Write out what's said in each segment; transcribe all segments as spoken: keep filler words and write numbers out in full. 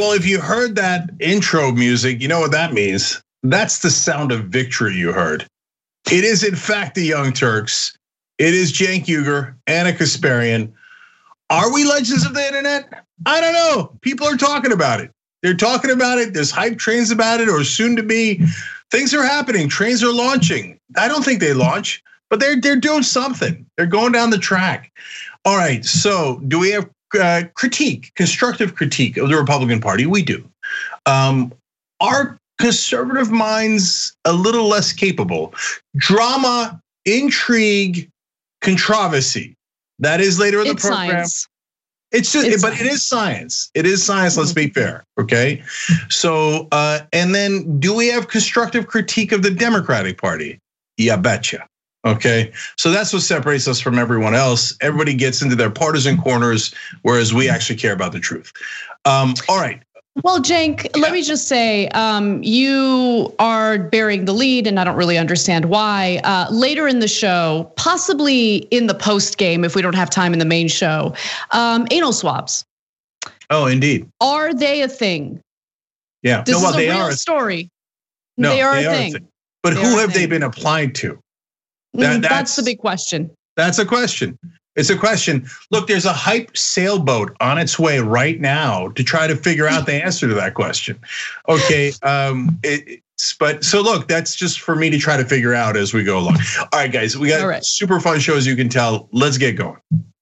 well, if you heard that intro music, you know what that means. That's the sound of victory you heard. It is, in fact, the Young Turks. It is Cenk Uygur, Ana Kasparian. Are we legends of the internet? I don't know. People are talking about it. They're talking about it. There's hype trains about it, or soon to be. Things are happening. Trains are launching. I don't think they launch, but they're they're doing something. They're going down the track. All right. So, do we have uh, critique, constructive critique of the Republican Party? We do. Um, are conservative minds a little less capable? Drama, intrigue, controversy. That is later in the it's program. Science. It's just, it's but science. it is science. It is science. Let's be fair, okay? So, uh, and then, do we have constructive critique of the Democratic Party? Yeah, betcha. Okay, so that's what separates us from everyone else. Everybody gets into their partisan corners, whereas we actually care about the truth. Um, all right. Well, Cenk, yeah. let me just say, um, you are bearing the lead, and I don't really understand why. Uh, later in the show, possibly in the post game, if we don't have time in the main show, um, anal swabs. Oh, indeed. Are they a thing? Yeah. This no, well, is a they real are a, story. No, they are, they a, are thing. a thing. But they who a have thing. they been applied to? That, that's, that's the big question. That's a question. It's a question. Look, there's a hype sailboat on its way right now to try to figure out the answer to that question. Okay, um, it's, but so look, that's just for me to try to figure out as we go along. All right, guys, we got right. super fun shows. You can tell. Let's get going.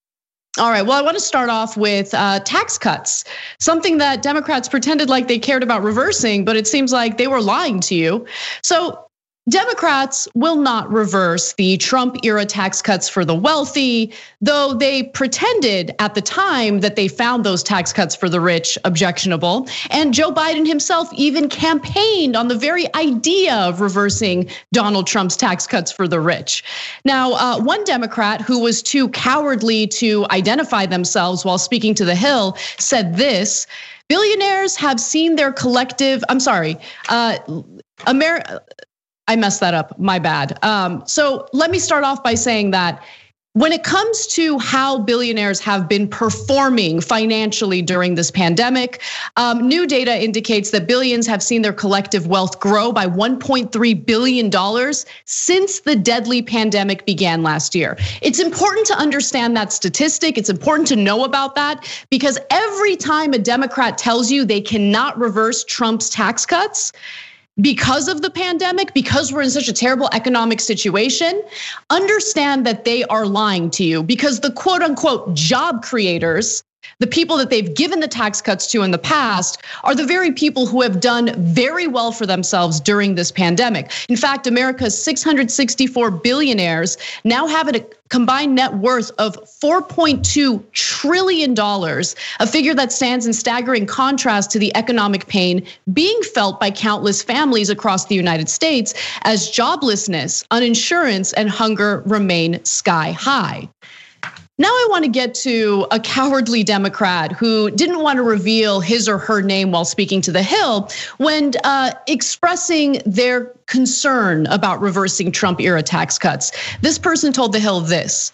All right, well, I want to start off with uh, tax cuts, something that Democrats pretended like they cared about reversing, but it seems like they were lying to you. So Democrats will not reverse the Trump era tax cuts for the wealthy, though they pretended at the time that they found those tax cuts for the rich objectionable. And Joe Biden himself even campaigned on the very idea of reversing Donald Trump's tax cuts for the rich. Now, uh, one Democrat who was too cowardly to identify themselves while speaking to The Hill said this: billionaires have seen their collective, I'm sorry, uh, America. I messed that up, my bad. Um, so let me start off by saying that when it comes to how billionaires have been performing financially during this pandemic, um, new data indicates that billions have seen their collective wealth grow by one point three billion dollars since the deadly pandemic began last year. It's important to understand that statistic. It's important to know about that, because every time a Democrat tells you they cannot reverse Trump's tax cuts because of the pandemic, because we're in such a terrible economic situation, understand that they are lying to you, because the quote unquote job creators, the people that they've given the tax cuts to in the past, are the very people who have done very well for themselves during this pandemic. In fact, America's six hundred sixty-four billionaires now have a combined net worth of four point two trillion dollars, a figure that stands in staggering contrast to the economic pain being felt by countless families across the United States as joblessness, uninsurance, and hunger remain sky high. Now I want to get to a cowardly Democrat who didn't want to reveal his or her name while speaking to The Hill when uh, expressing their concern about reversing Trump-era tax cuts. This person told The Hill this: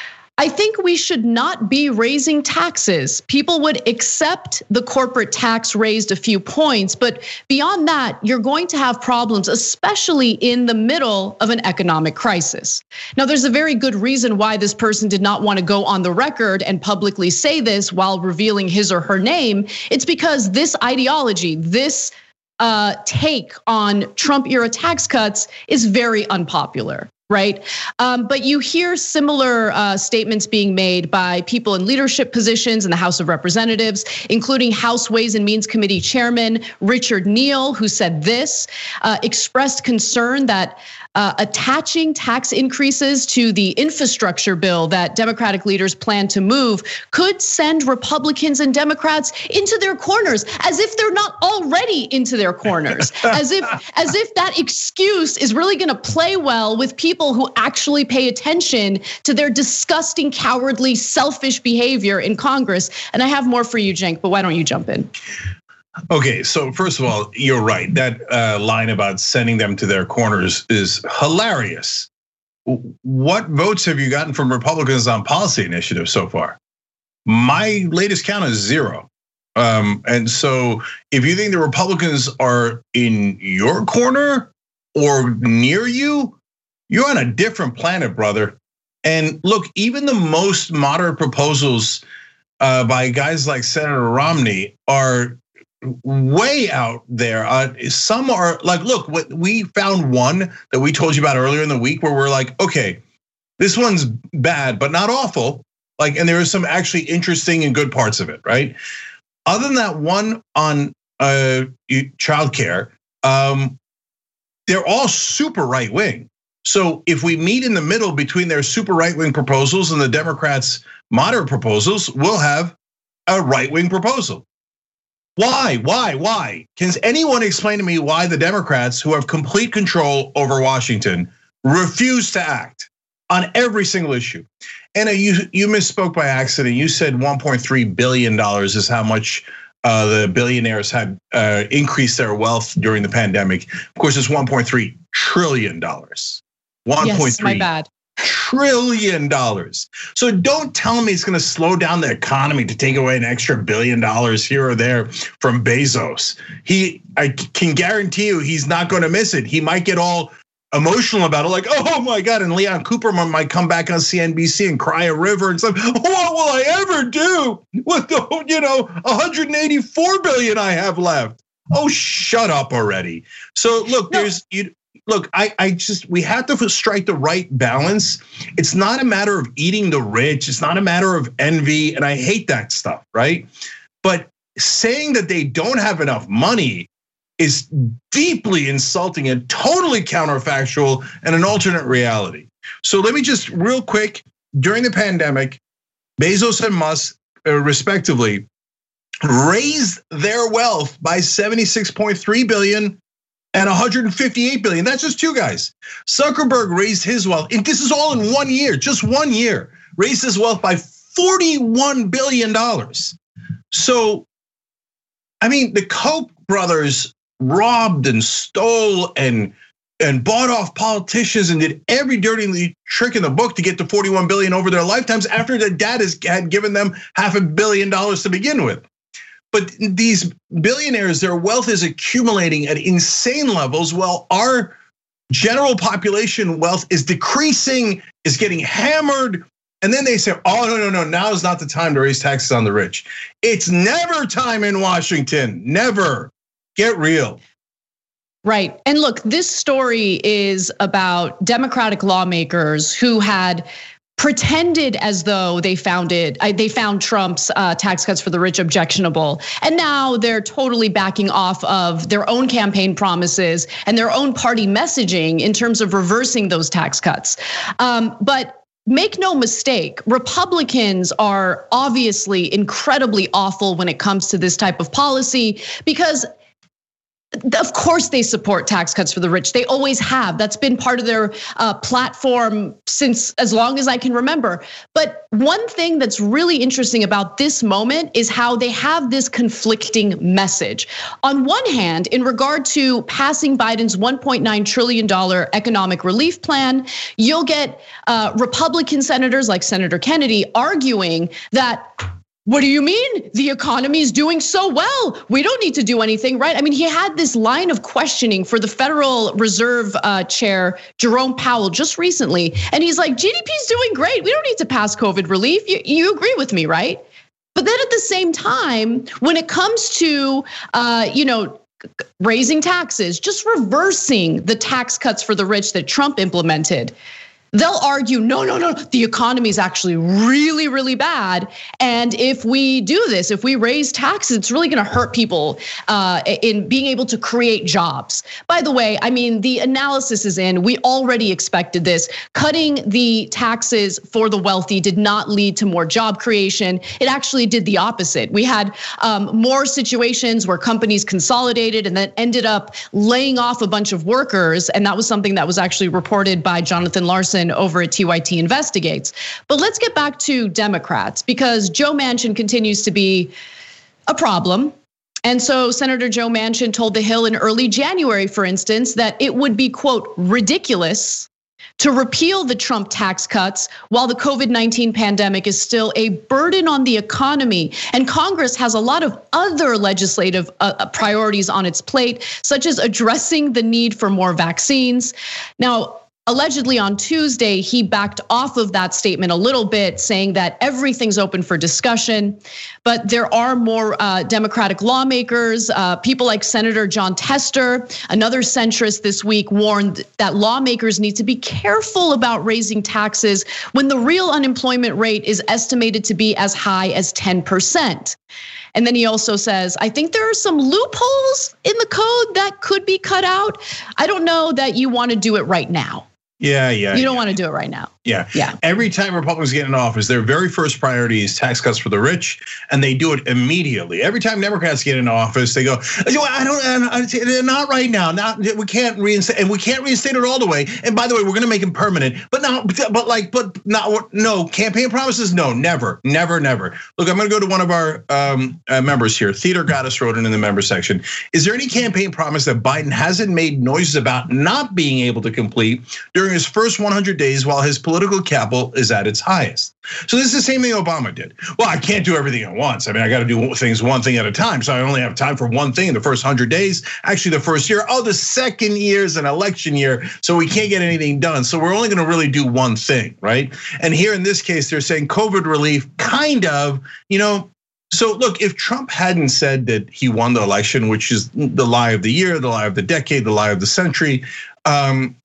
I think we should not be raising taxes. People would accept the corporate tax raised a few points, but beyond that, you're going to have problems, especially in the middle of an economic crisis. Now, there's a very good reason why this person did not want to go on the record and publicly say this while revealing his or her name. It's because this ideology, this uh, take on Trump-era tax cuts is very unpopular. Right. Um, but you hear similar uh, statements being made by people in leadership positions in the House of Representatives, including House Ways and Means Committee Chairman Richard Neal, who said this, uh, expressed concern that Uh, attaching tax increases to the infrastructure bill that Democratic leaders plan to move could send Republicans and Democrats into their corners, as if they're not already into their corners, as if as if that excuse is really going to play well with people who actually pay attention to their disgusting, cowardly, selfish behavior in Congress. And I have more for you, Cenk, but why don't you jump in? Okay, so first of all, you're right. That uh, line about sending them to their corners is hilarious. What votes have you gotten from Republicans on policy initiatives so far? My latest count is zero. Um, and so if you think the Republicans are in your corner or near you, you're on a different planet, brother. And look, even the most moderate proposals uh, by guys like Senator Romney are way out there. Uh, some are like, look, what we found one that we told you about earlier in the week where we're like, okay, this one's bad, but not awful. Like, and there are some actually interesting and good parts of it, right? Other than that one on uh, childcare, um, they're all super right wing. So if we meet in the middle between their super right wing proposals and the Democrats' moderate proposals, we'll have a right wing proposal. Why? Why? Why? Can anyone explain to me why the Democrats, who have complete control over Washington, refuse to act on every single issue? Anna, you you misspoke by accident. You said one point three billion dollars is how much uh, the billionaires had uh, increased their wealth during the pandemic. Of course, it's one point three trillion dollars. one point three yes, my bad. Trillion dollars. So don't tell me it's going to slow down the economy to take away an extra billion dollars here or there from Bezos. He, I can guarantee you, he's not going to miss it. He might get all emotional about it, like, oh my God, and Leon Cooperman might come back on C N B C and cry a river and stuff. What will I ever do with the, you know, one hundred eighty-four billion I have left? Oh, shut up already. So look, no. there's you. Look, I, I just, we have to strike the right balance. It's not a matter of eating the rich. It's not a matter of envy. And I hate that stuff, right? But saying that they don't have enough money is deeply insulting and totally counterfactual and an alternate reality. So let me just real quick, during the pandemic, Bezos and Musk, respectively, raised their wealth by seventy-six point three billion and one hundred fifty-eight billion. That's just two guys. Zuckerberg raised his wealth, and this is all in one year, just one year, raised his wealth by forty-one billion dollars. So, I mean, the Koch brothers robbed and stole and and bought off politicians and did every dirty trick in the book to get to forty-one billion over their lifetimes after their dad had given them half a billion dollars to begin with. But these billionaires, their wealth is accumulating at insane levels while our general population wealth is decreasing, is getting hammered. And then they say, oh, no, no, no, now is not the time to raise taxes on the rich. It's never time in Washington, never. Get real. Right. And look, this story is about Democratic lawmakers who had pretended as though they found it, they found Trump's tax cuts for the rich objectionable. And now they're totally backing off of their own campaign promises and their own party messaging in terms of reversing those tax cuts. But make no mistake, Republicans are obviously incredibly awful when it comes to this type of policy because of course they support tax cuts for the rich. They always have. That's been part of their platform since as long as I can remember. But one thing that's really interesting about this moment is how they have this conflicting message. On one hand, in regard to passing Biden's one point nine trillion dollars economic relief plan, you'll get Republican senators like Senator Kennedy arguing that, what do you mean? The economy is doing so well. We don't need to do anything, right? I mean, he had this line of questioning for the Federal Reserve chair, Jerome Powell, just recently. And he's like, G D P is doing great. We don't need to pass COVID relief. You, you agree with me, right? But then at the same time, when it comes to, you know, raising taxes, just reversing the tax cuts for the rich that Trump implemented, they'll argue, no, no, no, the economy is actually really, really bad. And if we do this, if we raise taxes, it's really gonna hurt people in being able to create jobs. By the way, I mean, the analysis is in, we already expected this. Cutting the taxes for the wealthy did not lead to more job creation. It actually did the opposite. We had more situations where companies consolidated and then ended up laying off a bunch of workers. And that was something that was actually reported by Jonathan Larson over at T Y T Investigates. But let's get back to Democrats because Joe Manchin continues to be a problem. And so Senator Joe Manchin told The Hill in early January, for instance, that it would be, quote, ridiculous to repeal the Trump tax cuts while the COVID nineteen pandemic is still a burden on the economy. And Congress has a lot of other legislative priorities on its plate, such as addressing the need for more vaccines. Now, allegedly on Tuesday, he backed off of that statement a little bit, saying that everything's open for discussion. But there are more Democratic lawmakers, people like Senator Jon Tester, another centrist this week, warned that lawmakers need to be careful about raising taxes when the real unemployment rate is estimated to be as high as ten percent. And then he also says, I think there are some loopholes in the code that could be cut out. I don't know that you want to do it right now. Yeah, yeah. You don't yeah. want to do it right now. Yeah, yeah. Every time Republicans get in office, their very first priority is tax cuts for the rich, and they do it immediately. Every time Democrats get in office, they go, "I don't, not right now. Not we can't reinstate, and we can't reinstate it all the way. And by the way, we're going to make it permanent. But not, but like, but not no campaign promises. No, never, never, never. Look, I'm going to go to one of our um, members here. Theodore Gaddis wrote it in the member section. Is there any campaign promise that Biden hasn't made noises about not being able to complete during his first one hundred days while his political capital is at its highest? So this is the same thing Obama did. Well, I can't do everything at once. I mean, I got to do things one thing at a time. So I only have time for one thing in the first one hundred days. Actually, the first year. Oh, the second year is an election year, so we can't get anything done. So we're only going to really do one thing, right? And here in this case, they're saying COVID relief, kind of, you know. So look, if Trump hadn't said that he won the election, which is the lie of the year, the lie of the decade, the lie of the century, um,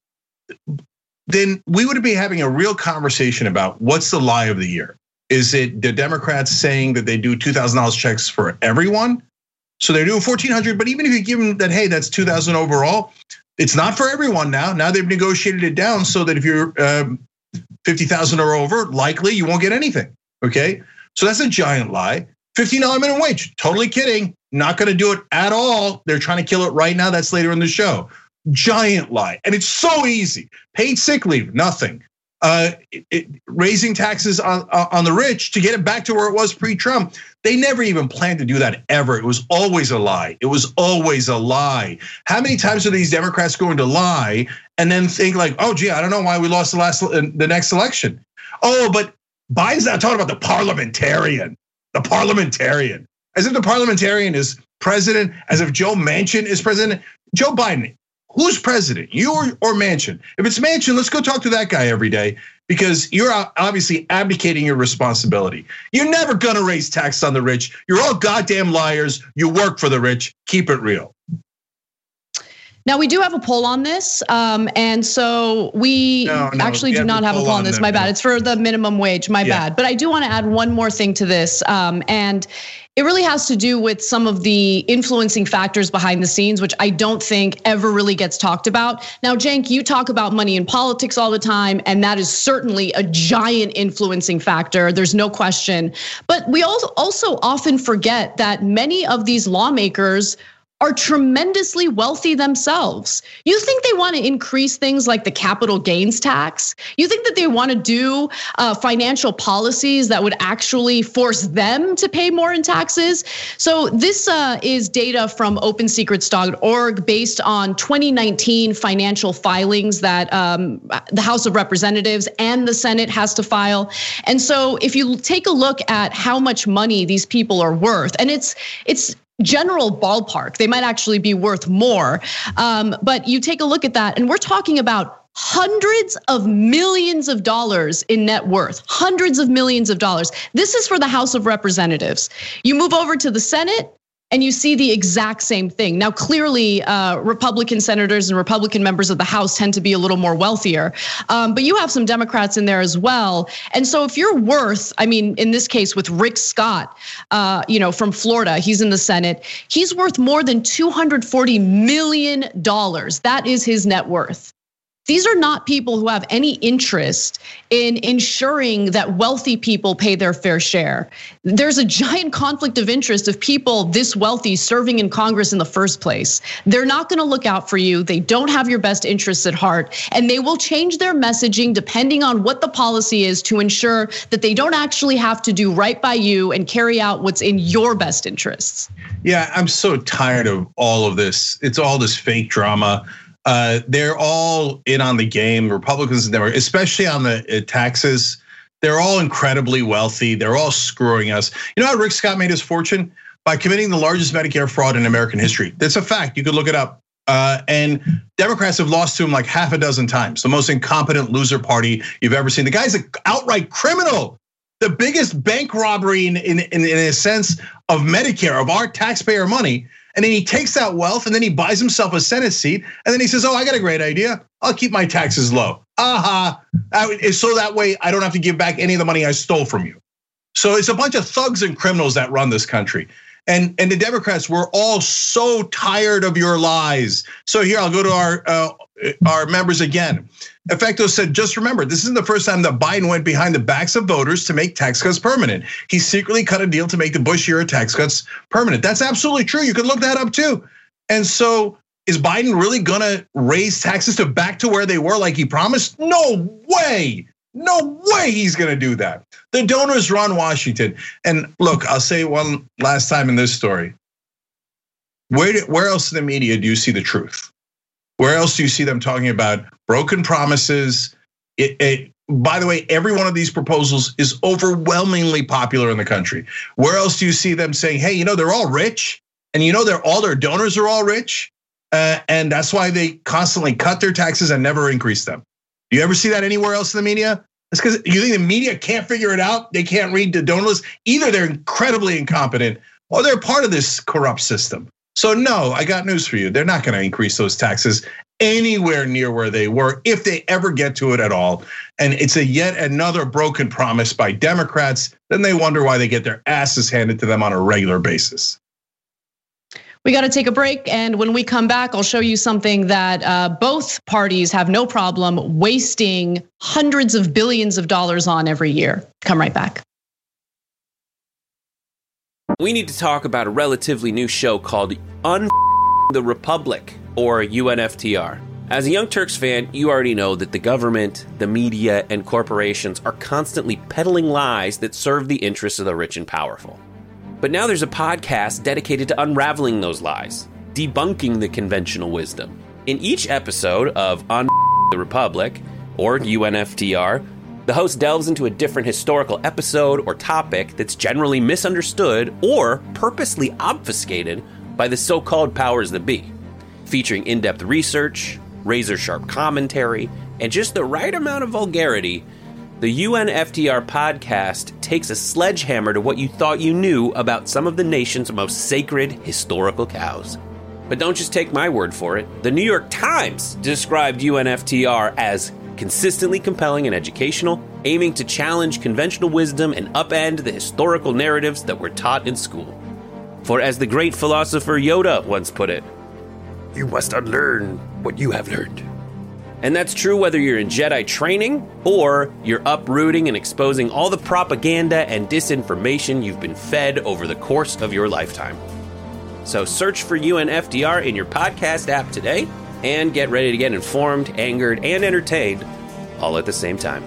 then we would be having a real conversation about what's the lie of the year. Is it the Democrats saying that they do two thousand dollars checks for everyone? So they're doing fourteen hundred, but even if you give them that, hey, that's two thousand overall, it's not for everyone now. Now they've negotiated it down so that if you're fifty thousand or over, likely you won't get anything, okay? So that's a giant lie. fifteen dollars minimum wage, totally kidding. Not gonna do it at all. They're trying to kill it right now, that's later in the show. Giant lie, and it's so easy. Paid sick leave, nothing. Uh, it, it, raising taxes on on the rich to get it back to where it was pre-Trump. They never even planned to do that ever. It was always a lie. It was always a lie. How many times are these Democrats going to lie and then think like, oh gee, I don't know why we lost the last the next election. Oh, but Biden's not talking about the parliamentarian, the parliamentarian, as if the parliamentarian is president, as if Joe Manchin is president. Joe Biden. Who's president, you or, or Manchin? If it's Manchin, let's go talk to that guy every day because you're obviously abdicating your responsibility. You're never gonna raise taxes on the rich. You're all goddamn liars. You work for the rich. Keep it real. Now we do have a poll on this, um, and so we no, no, actually do not have a poll on this. My bad. It's for the minimum wage. My yeah. bad. But I do want to add one more thing to this, um, and it really has to do with some of the influencing factors behind the scenes, which I don't think ever really gets talked about. Now, Cenk, you talk about money in politics all the time, and that is certainly a giant influencing factor. There's no question. But we also often forget that many of these lawmakers are tremendously wealthy themselves. You think they want to increase things like the capital gains tax? You think that they want to do financial policies that would actually force them to pay more in taxes? So this is data from open secrets dot org based on twenty nineteen financial filings that the House of Representatives and the Senate has to file. And so if you take a look at how much money these people are worth, and it's it's general ballpark, they might actually be worth more. Um, but you take a look at that, and we're talking about hundreds of millions of dollars in net worth, hundreds of millions of dollars. This is for the House of Representatives. You move over to the Senate, and you see the exact same thing. Now, clearly, Republican senators and Republican members of the House tend to be a little more wealthier, but you have some Democrats in there as well. And so if you're worth, I mean, in this case with Rick Scott, you know, from Florida, he's in the Senate, he's worth more than two hundred forty million dollars. That is his net worth. These are not people who have any interest in ensuring that wealthy people pay their fair share. There's a giant conflict of interest of people this wealthy serving in Congress in the first place. They're not gonna look out for you. They don't have your best interests at heart, and they will change their messaging depending on what the policy is to ensure that they don't actually have to do right by you and carry out what's in your best interests. Yeah, I'm so tired of all of this. It's all this fake drama. Uh, they're all in on the game. Republicans and Democrats, especially on the taxes. They're all incredibly wealthy. They're all screwing us. You know how Rick Scott made his fortune? By committing the largest Medicare fraud in American history. That's a fact. You could look it up. Uh, and Democrats have lost to him like half a dozen times. The most incompetent loser party you've ever seen. The guy's an outright criminal. The biggest bank robbery in, in, in, in a sense of Medicare, of our taxpayer money. And then he takes that wealth and then he buys himself a Senate seat. And then he says, oh, I got a great idea. I'll keep my taxes low. Aha. Uh-huh. So that way I don't have to give back any of the money I stole from you. So it's a bunch of thugs and criminals that run this country. And, and the Democrats, we're all so tired of your lies. So here, I'll go to our uh, our members again. Effecto said, just remember, this isn't the first time that Biden went behind the backs of voters to make tax cuts permanent. He secretly cut a deal to make the Bush era tax cuts permanent. That's absolutely true. You could look that up too. And so is Biden really gonna raise taxes to back to where they were like he promised? No way. No way he's gonna do that. The donors run Washington. And look, I'll say one last time in this story. Where, where else in the media do you see the truth? Where else do you see them talking about broken promises? It, it, by the way, every one of these proposals is overwhelmingly popular in the country. Where else do you see them saying, hey, you know, they're all rich, and you know, they're all their donors are all rich, uh, and that's why they constantly cut their taxes and never increase them. Do you ever see that anywhere else in the media? It's because you think the media can't figure it out. They can't read the donor list. Either they're incredibly incompetent or they're part of this corrupt system. So no, I got news for you. They're not going to increase those taxes anywhere near where they were, if they ever get to it at all. And it's a yet another broken promise by Democrats. Then they wonder why they get their asses handed to them on a regular basis. We got to take a break, and when we come back, I'll show you something that uh, both parties have no problem wasting hundreds of billions of dollars on every year. Come right back. We need to talk about a relatively new show called Un the Republic, or U N F T R. As a Young Turks fan, you already know that the government, the media, and corporations are constantly peddling lies that serve the interests of the rich and powerful. But now there's a podcast dedicated to unraveling those lies, debunking the conventional wisdom. In each episode of Un the Republic, or U N F T R, the host delves into a different historical episode or topic that's generally misunderstood or purposely obfuscated by the so-called powers that be, featuring in-depth research, razor-sharp commentary, and just the right amount of vulgarity. The U N F T R podcast takes a sledgehammer to what you thought you knew about some of the nation's most sacred historical cows. But don't just take my word for it. The New York Times described U N F T R as consistently compelling and educational, aiming to challenge conventional wisdom and upend the historical narratives that were taught in school. For as the great philosopher Yoda once put it, you must unlearn what you have learned. And that's true whether you're in Jedi training or you're uprooting and exposing all the propaganda and disinformation you've been fed over the course of your lifetime. So search for U N F T R in your podcast app today and get ready to get informed, angered, and entertained all at the same time.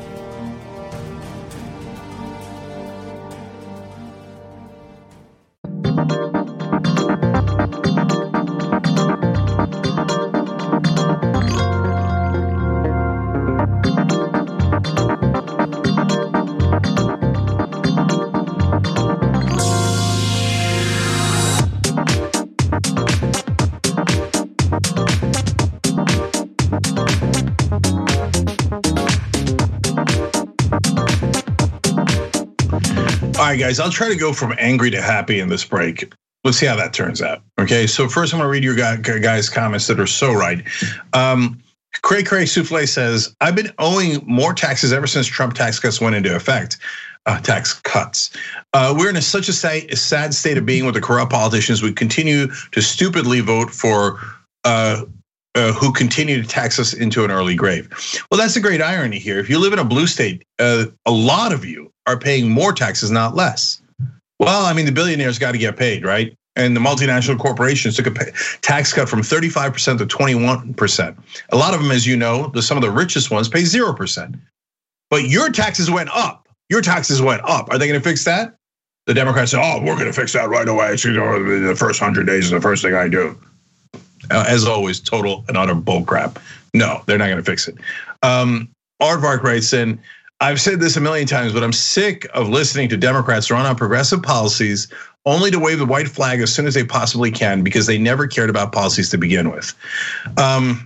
All right, guys, I'll try to go from angry to happy in this break. Let's see how that turns out. Okay, so first I'm gonna read your guys' comments that are so right. Um, Cray Cray Souffle says, I've been owing more taxes ever since Trump tax cuts went into effect. Uh, tax cuts. Uh, we're in a, such a sad, a sad state of being with the corrupt politicians. We continue to stupidly vote for uh, uh, who continue to tax us into an early grave. Well, that's a great irony here. If you live in a blue state, uh, a lot of you are paying more taxes, not less. Well, I mean, the billionaires got to get paid, right? And the multinational corporations took a pay, tax cut from thirty-five percent to twenty-one percent. A lot of them, as you know, the, some of the richest ones pay zero percent. But your taxes went up. Your taxes went up. Are they going to fix that? The Democrats say, oh, we're going to fix that right away. It's, you know, the first hundred days is the first thing I do. Uh, as always, total and utter bullcrap. No, they're not going to fix it. Um, Aardvark writes in, I've said this a million times, but I'm sick of listening to Democrats run on progressive policies only to wave the white flag as soon as they possibly can because they never cared about policies to begin with. Um,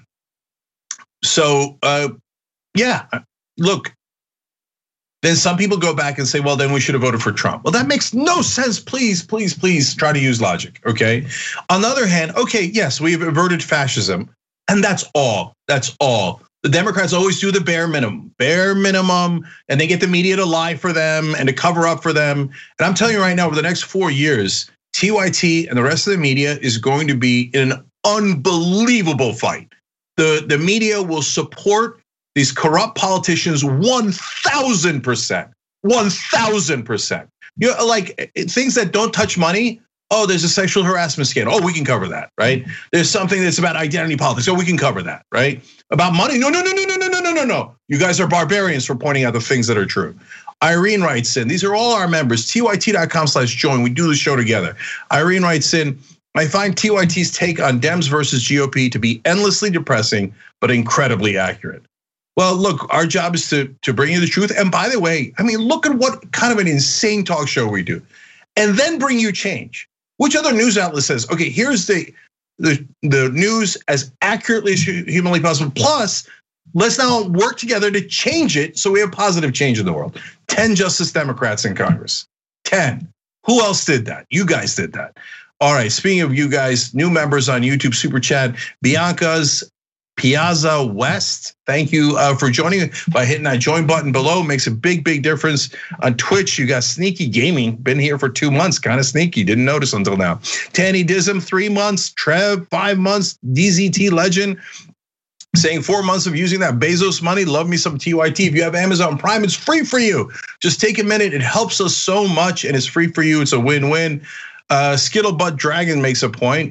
so, uh, yeah, look, then some people go back and say, well, then we should have voted for Trump. Well, that makes no sense. Please, please, please try to use logic, okay? On the other hand, okay, yes, we've averted fascism, and that's all, that's all. The Democrats always do the bare minimum, bare minimum, and they get the media to lie for them and to cover up for them. And I'm telling you right now, over the next four years, T Y T and the rest of the media is going to be in an unbelievable fight. The, the media will support these corrupt politicians one thousand percent, one thousand percent. You know, like things that don't touch money. Oh, there's a sexual harassment scandal. Oh, we can cover that, right? There's something that's about identity politics. Oh, we can cover that, right? About money? No, no, no, no, no, no, no, no, no, no. You guys are barbarians for pointing out the things that are true. Irene writes in, these are all our members, T Y T dot com slash join. We do the show together. Irene writes in, I find T Y T's take on Dems versus G O P to be endlessly depressing, but incredibly accurate. Well, look, our job is to, to bring you the truth. And by the way, I mean, look at what kind of an insane talk show we do. And then bring you change. Which other news outlet says, okay, here's the, the, the news as accurately as humanly possible. Plus, let's now work together to change it so we have positive change in the world. ten Justice Democrats in Congress, ten. Who else did that? You guys did that. All right, speaking of you guys, new members on YouTube Super Chat, Bianca's Piazza West, thank you for joining by hitting that join button below. Makes a big, big difference. On Twitch, you got Sneaky Gaming, been here for two months, kind of sneaky, didn't notice until now. Tanny Dism, three months. Trev, five months. D Z T Legend, saying four months of using that Bezos money. Love me some T Y T. If you have Amazon Prime, it's free for you. Just take a minute. It helps us so much, and it's free for you. It's a win-win. Uh, Skittlebutt Dragon makes a point.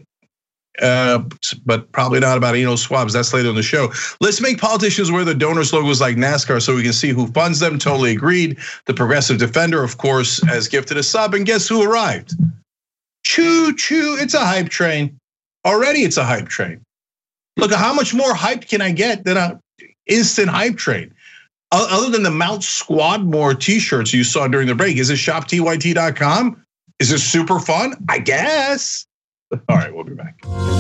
Uh, but probably not about anal swabs. That's later in the show. Let's make politicians wear the donors logos like NASCAR so we can see who funds them. Totally agreed. The Progressive Defender, of course, has gifted a sub. And guess who arrived? Choo choo. It's a hype train. Already it's a hype train. Look, how much more hyped can I get than an instant hype train? Other than the Mount Squadmore t-shirts you saw during the break. Is it shop T Y T dot com? Is it super fun? I guess. All right, we'll be back.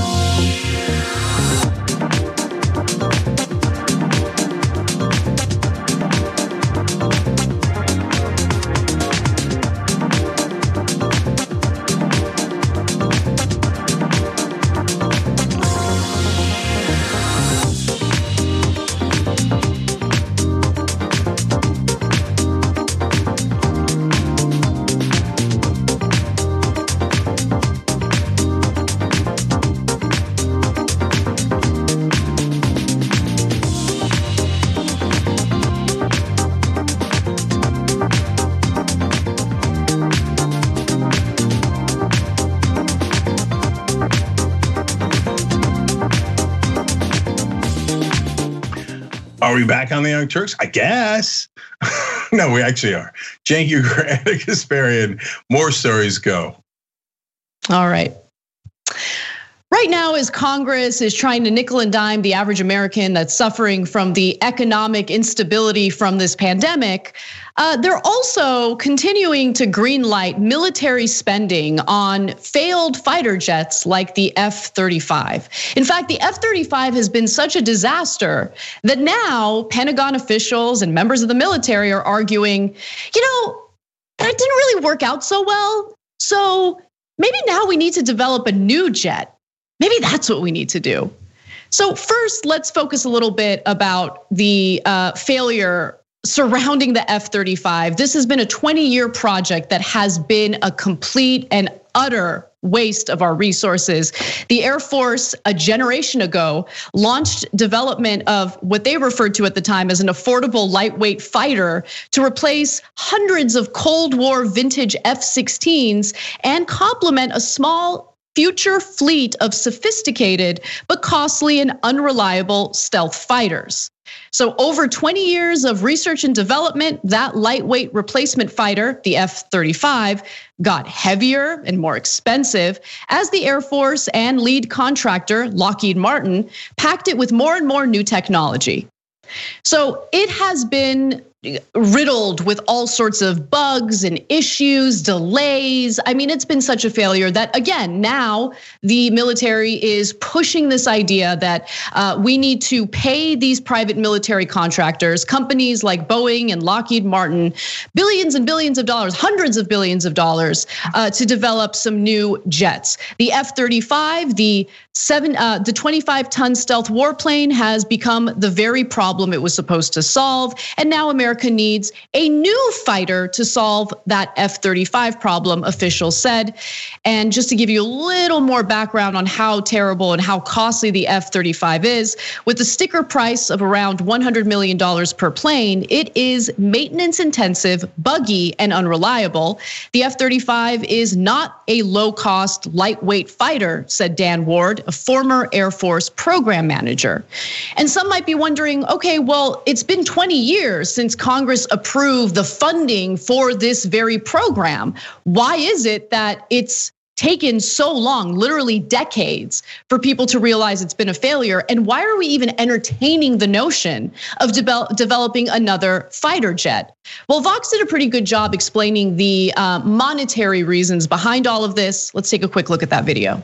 Are we back on the Young Turks? I guess. No, we actually are. Cenk Uygur, Ana Kasparian, more stories go. All right. Right now, as Congress is trying to nickel and dime the average American that's suffering from the economic instability from this pandemic, uh, they're also continuing to greenlight military spending on failed fighter jets like the F thirty-five. In fact, the F thirty-five has been such a disaster that now Pentagon officials and members of the military are arguing, you know, that didn't really work out so well. So maybe now we need to develop a new jet. Maybe that's what we need to do. So first, let's focus a little bit about the failure surrounding the F thirty-five. This has been a twenty-year project that has been a complete and utter waste of our resources. The Air Force, a generation ago, launched development of what they referred to at the time as an affordable lightweight fighter to replace hundreds of Cold War vintage F sixteens and complement a small future fleet of sophisticated but costly and unreliable stealth fighters. So over twenty years of research and development, that lightweight replacement fighter, the F thirty-five, got heavier and more expensive as the Air Force and lead contractor, Lockheed Martin, packed it with more and more new technology. So it has been riddled with all sorts of bugs and issues, delays. I mean, it's been such a failure that, again, now the military is pushing this idea that uh, we need to pay these private military contractors, companies like Boeing and Lockheed Martin, billions and billions of dollars, hundreds of billions of dollars uh, to develop some new jets. The F thirty-five, the seven, uh, the twenty-five ton stealth warplane has become the very problem it was supposed to solve, and now America needs a new fighter to solve that F thirty-five problem, officials said. And just to give you a little more background on how terrible and how costly the F thirty-five is, with the sticker price of around one hundred million dollars per plane, it is maintenance intensive, buggy, and unreliable. The F thirty-five is not a low cost, lightweight fighter, said Dan Ward, a former Air Force program manager. And some might be wondering, okay, well, it's been twenty years since Congress approved the funding for this very program. Why is it that it's taken so long, literally decades, for people to realize it's been a failure? And why are we even entertaining the notion of de- developing another fighter jet? Well, Vox did a pretty good job explaining the uh, monetary reasons behind all of this. Let's take a quick look at that video.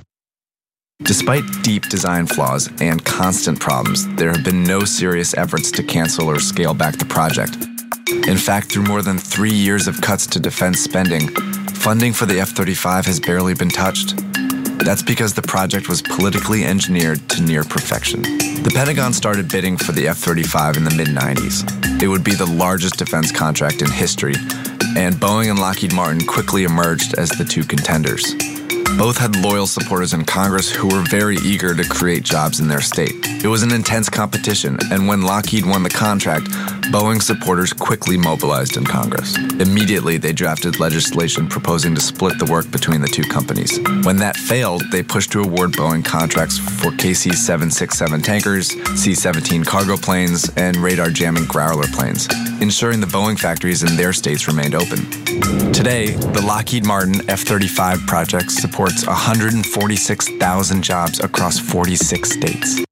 Despite deep design flaws and constant problems, there have been no serious efforts to cancel or scale back the project. In fact, through more than three years of cuts to defense spending, funding for the F thirty-five has barely been touched. That's because the project was politically engineered to near perfection. The Pentagon started bidding for the F thirty-five in the mid nineties. It would be the largest defense contract in history, and Boeing and Lockheed Martin quickly emerged as the two contenders. Both had loyal supporters in Congress who were very eager to create jobs in their state. It was an intense competition, and when Lockheed won the contract, Boeing supporters quickly mobilized in Congress. Immediately, they drafted legislation proposing to split the work between the two companies. When that failed, they pushed to award Boeing contracts for K C seven sixty-seven tankers, C seventeen cargo planes, and radar-jamming Growler planes, ensuring the Boeing factories in their states remained open. Today, the Lockheed Martin F thirty-five project supports one hundred forty-six thousand jobs across forty-six states.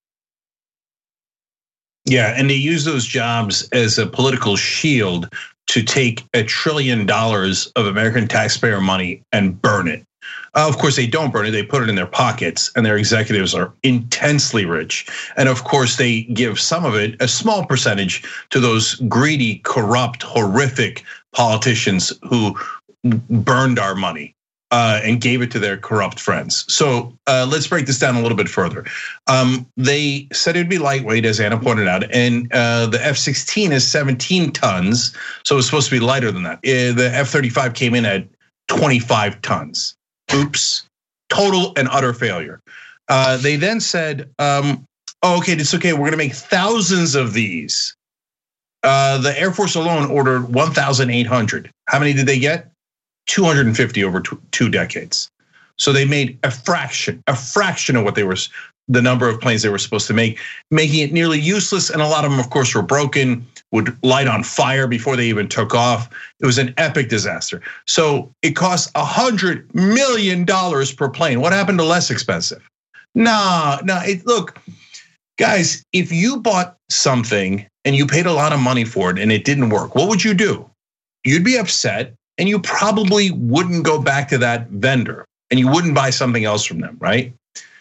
Yeah, and they use those jobs as a political shield to take a trillion dollars of American taxpayer money and burn it. Uh, of course, they don't burn it, they put it in their pockets, and their executives are intensely rich. And of course, they give some of it, a small percentage, to those greedy, corrupt, horrific politicians who burned our money. Uh, and gave it to their corrupt friends. So uh, let's break this down a little bit further. Um, they said it'd be lightweight, as Anna pointed out, and uh, the F sixteen is seventeen tons, so it's supposed to be lighter than that. Uh, the F thirty-five came in at twenty-five tons. Oops, total and utter failure. Uh, they then said, um, oh, okay, it's okay, we're gonna make thousands of these. Uh, the Air Force alone ordered one thousand eight hundred. How many did they get? two hundred fifty over two decades. So they made a fraction, a fraction of what they were, the number of planes they were supposed to make, making it nearly useless. And a lot of them, of course, were broken, would light on fire before they even took off. It was an epic disaster. So it cost one hundred million dollars per plane. What happened to less expensive? Nah, nah, it, look, guys, if you bought something and you paid a lot of money for it and it didn't work, what would you do? You'd be upset. And you probably wouldn't go back to that vendor and you wouldn't buy something else from them, right?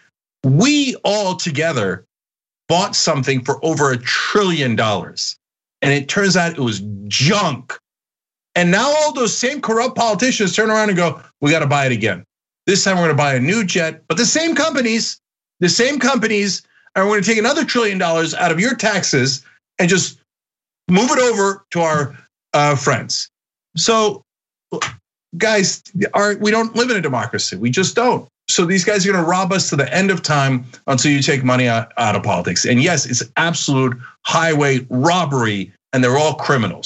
We all together bought something for over a trillion dollars. And it turns out it was junk. And now all those same corrupt politicians turn around and go, we got to buy it again. This time we're going to buy a new jet, but the same companies, the same companies are going to take another trillion dollars out of your taxes and just move it over to our friends. So, guys, we don't live in a democracy. We just don't. So these guys are going to rob us to the end of time until you take money out, of politics. And yes, it's absolute highway robbery, and they're all criminals.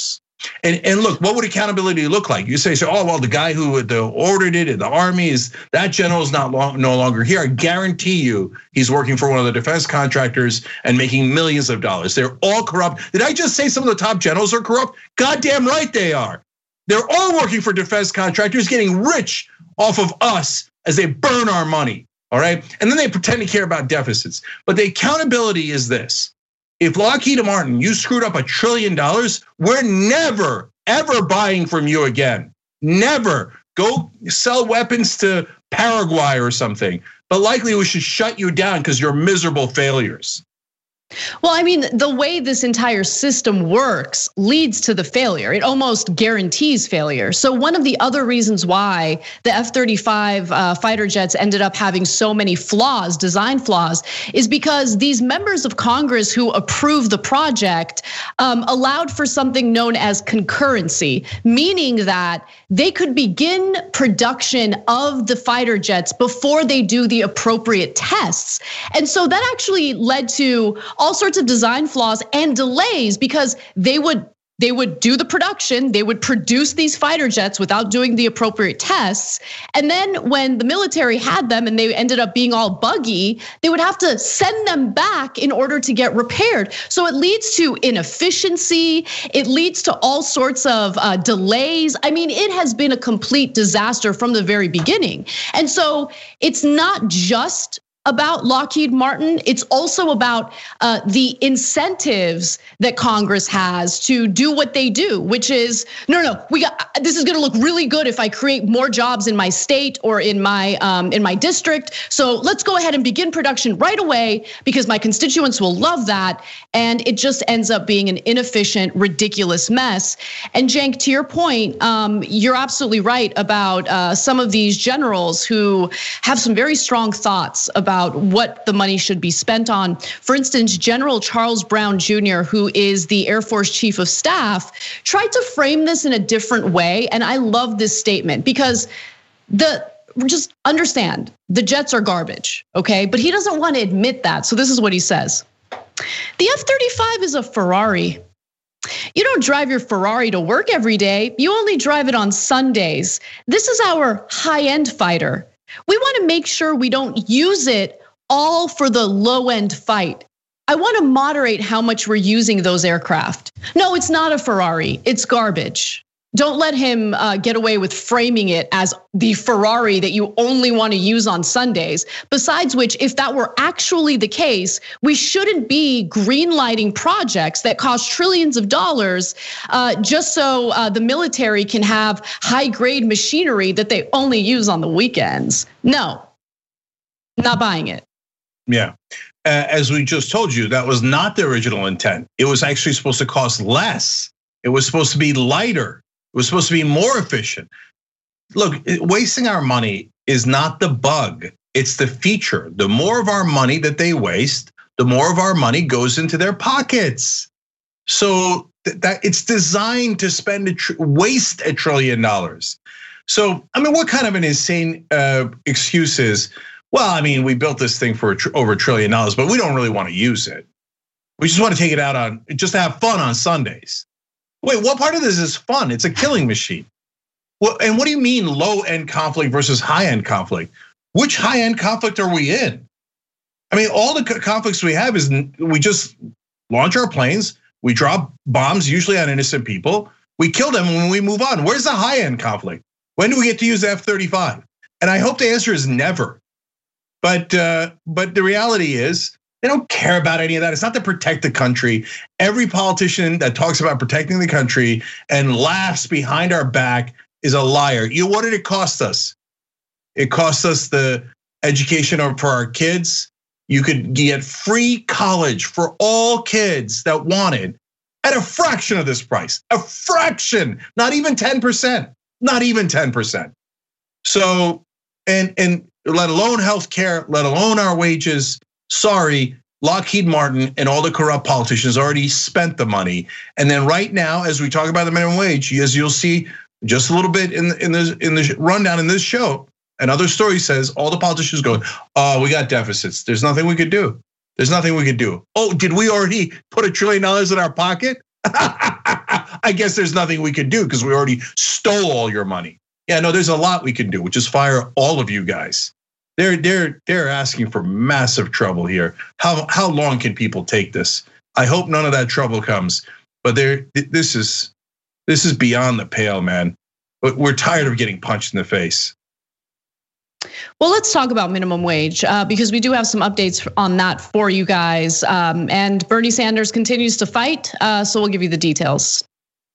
And, and look, what would accountability look like? You say, so, oh, well, the guy who ordered it in the army is, that general is not long, no longer here. I guarantee you he's working for one of the defense contractors and making millions of dollars. They're all corrupt. Did I just say some of the top generals are corrupt? Goddamn right they are. They're all working for defense contractors, getting rich off of us as they burn our money, all right? And then they pretend to care about deficits. But the accountability is this. If Lockheed Martin, you screwed up a trillion dollars, we're never, ever buying from you again. Never. Go sell weapons to Paraguay or something. But likely we should shut you down because you're miserable failures. Well, I mean, the way this entire system works leads to the failure. It almost guarantees failure. So one of the other reasons why the F thirty-five fighter jets ended up having so many flaws, design flaws, is because these members of Congress who approved the project allowed for something known as concurrency, meaning that they could begin production of the fighter jets before they do the appropriate tests. And so that actually led to all sorts of design flaws and delays because they would they would do the production, they would produce these fighter jets without doing the appropriate tests. And then when the military had them and they ended up being all buggy, they would have to send them back in order to get repaired. So it leads to inefficiency, it leads to all sorts of delays. I mean, it has been a complete disaster from the very beginning. And so it's not just about Lockheed Martin, it's also about uh, the incentives that Congress has to do what they do, which is, no, no, we got, this is gonna look really good if I create more jobs in my state or in my um, in my district. So let's go ahead and begin production right away because my constituents will love that. And it just ends up being an inefficient, ridiculous mess. And Cenk, to your point, um, you're absolutely right about uh, some of these generals who have some very strong thoughts about About what the money should be spent on. For instance, General Charles Brown Junior, who is the Air Force Chief of Staff, tried to frame this in a different way. And I love this statement because the just understand the jets are garbage, okay? But he doesn't want to admit that. So this is what he says. The F thirty-five is a Ferrari. You don't drive your Ferrari to work every day. You only drive it on Sundays. This is our high-end fighter. We want to make sure we don't use it all for the low-end fight. I want to moderate how much we're using those aircraft. No, it's not a Ferrari, it's garbage. Don't let him get away with framing it as the Ferrari that you only want to use on Sundays. Besides which, if that were actually the case, we shouldn't be greenlighting projects that cost trillions of dollars just so the military can have high-grade machinery that they only use on the weekends. No, not buying it. Yeah, as we just told you, that was not the original intent. It was actually supposed to cost less. It was supposed to be lighter. It was supposed to be more efficient. Look, wasting our money is not the bug, it's the feature. The more of our money that they waste, the more of our money goes into their pockets. So that it's designed to spend a tr- waste a trillion dollars. So, I mean, what kind of an insane uh, excuse is, well, I mean, we built this thing for a tr- over a trillion dollars, but we don't really want to use it. We just want to take it out on, just to have fun on Sundays. Wait, what part of this is fun? It's a killing machine. Well, and what do you mean low-end conflict versus high-end conflict? Which high-end conflict are we in? I mean, all the conflicts we have is we just launch our planes, we drop bombs, usually on innocent people, we kill them when we move on. Where's the high-end conflict? When do we get to use the F thirty-five? And I hope the answer is never. But but the reality is, they don't care about any of that. It's not to protect the country. Every politician that talks about protecting the country and laughs behind our back is a liar. You know, what did it cost us? It cost us the education for our kids. You could get free college for all kids that wanted at a fraction of this price. A fraction, not even ten percent, not even ten percent. So, and, and let alone healthcare, let alone our wages. Sorry, Lockheed Martin and all the corrupt politicians already spent the money. And then right now, as we talk about the minimum wage, as you'll see just a little bit in the, in the, in the rundown in this show, another story says all the politicians go, oh, we got deficits. There's nothing we could do. There's nothing we could do. Oh, did we already put a trillion dollars in our pocket? I guess there's nothing we could do because we already stole all your money. Yeah, no, there's a lot we can do, which is fire all of you guys. They're they're they're asking for massive trouble here. How how long can people take this? I hope none of that trouble comes. But there, this is this is beyond the pale, man. But we're tired of getting punched in the face. Well, let's talk about minimum wage uh, because we do have some updates on that for you guys. Um, and Bernie Sanders continues to fight, uh, so we'll give you the details.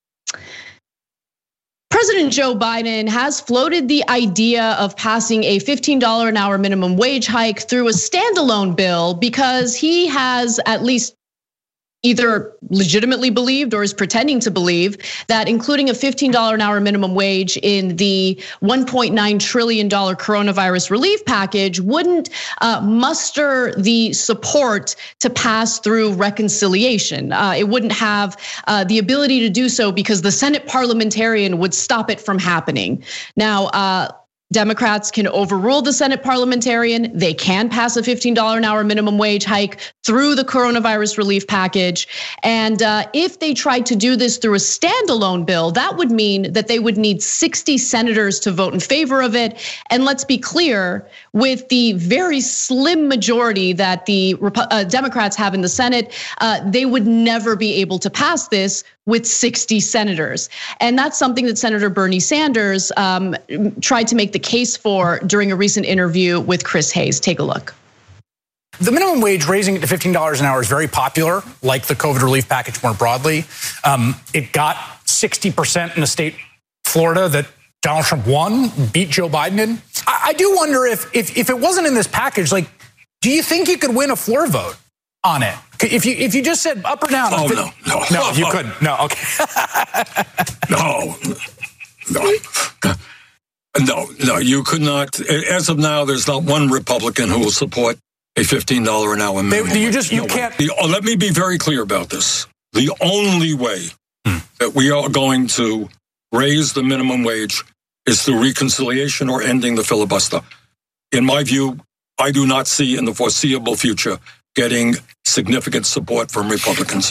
President Joe Biden has floated the idea of passing a fifteen dollars an hour minimum wage hike through a standalone bill because he has at least either legitimately believed or is pretending to believe that including a fifteen dollars an hour minimum wage in the one point nine trillion dollars coronavirus relief package wouldn't muster the support to pass through reconciliation. It wouldn't have the ability to do so because the Senate parliamentarian would stop it from happening. Now, Democrats can overrule the Senate parliamentarian. They can pass a fifteen dollars an hour minimum wage hike through the coronavirus relief package. And if they tried to do this through a standalone bill, that would mean that they would need sixty senators to vote in favor of it. And let's be clear, with the very slim majority that the Democrats have in the Senate, they would never be able to pass this with sixty senators. And that's something that Senator Bernie Sanders um, tried to make the case for during a recent interview with Chris Hayes. Take a look. The minimum wage, raising it to fifteen dollars an hour, is very popular, like the COVID relief package more broadly. Um, it got sixty percent in the state, Florida, that Donald Trump won, beat Joe Biden in. I, I do wonder if, if if it wasn't in this package, like, do you think you could win a floor vote on it? If you if you just said up or down? Oh, no, no. No, you couldn't. No, okay. no, no. No, no, you could not. As of now, there's not one Republican who will support a fifteen dollars an hour minimum. They, you just, you no can't. The, oh, let me be very clear about this. The only way hmm. that we are going to raise the minimum wage is through reconciliation or ending the filibuster. In my view, I do not see in the foreseeable future getting significant support from Republicans.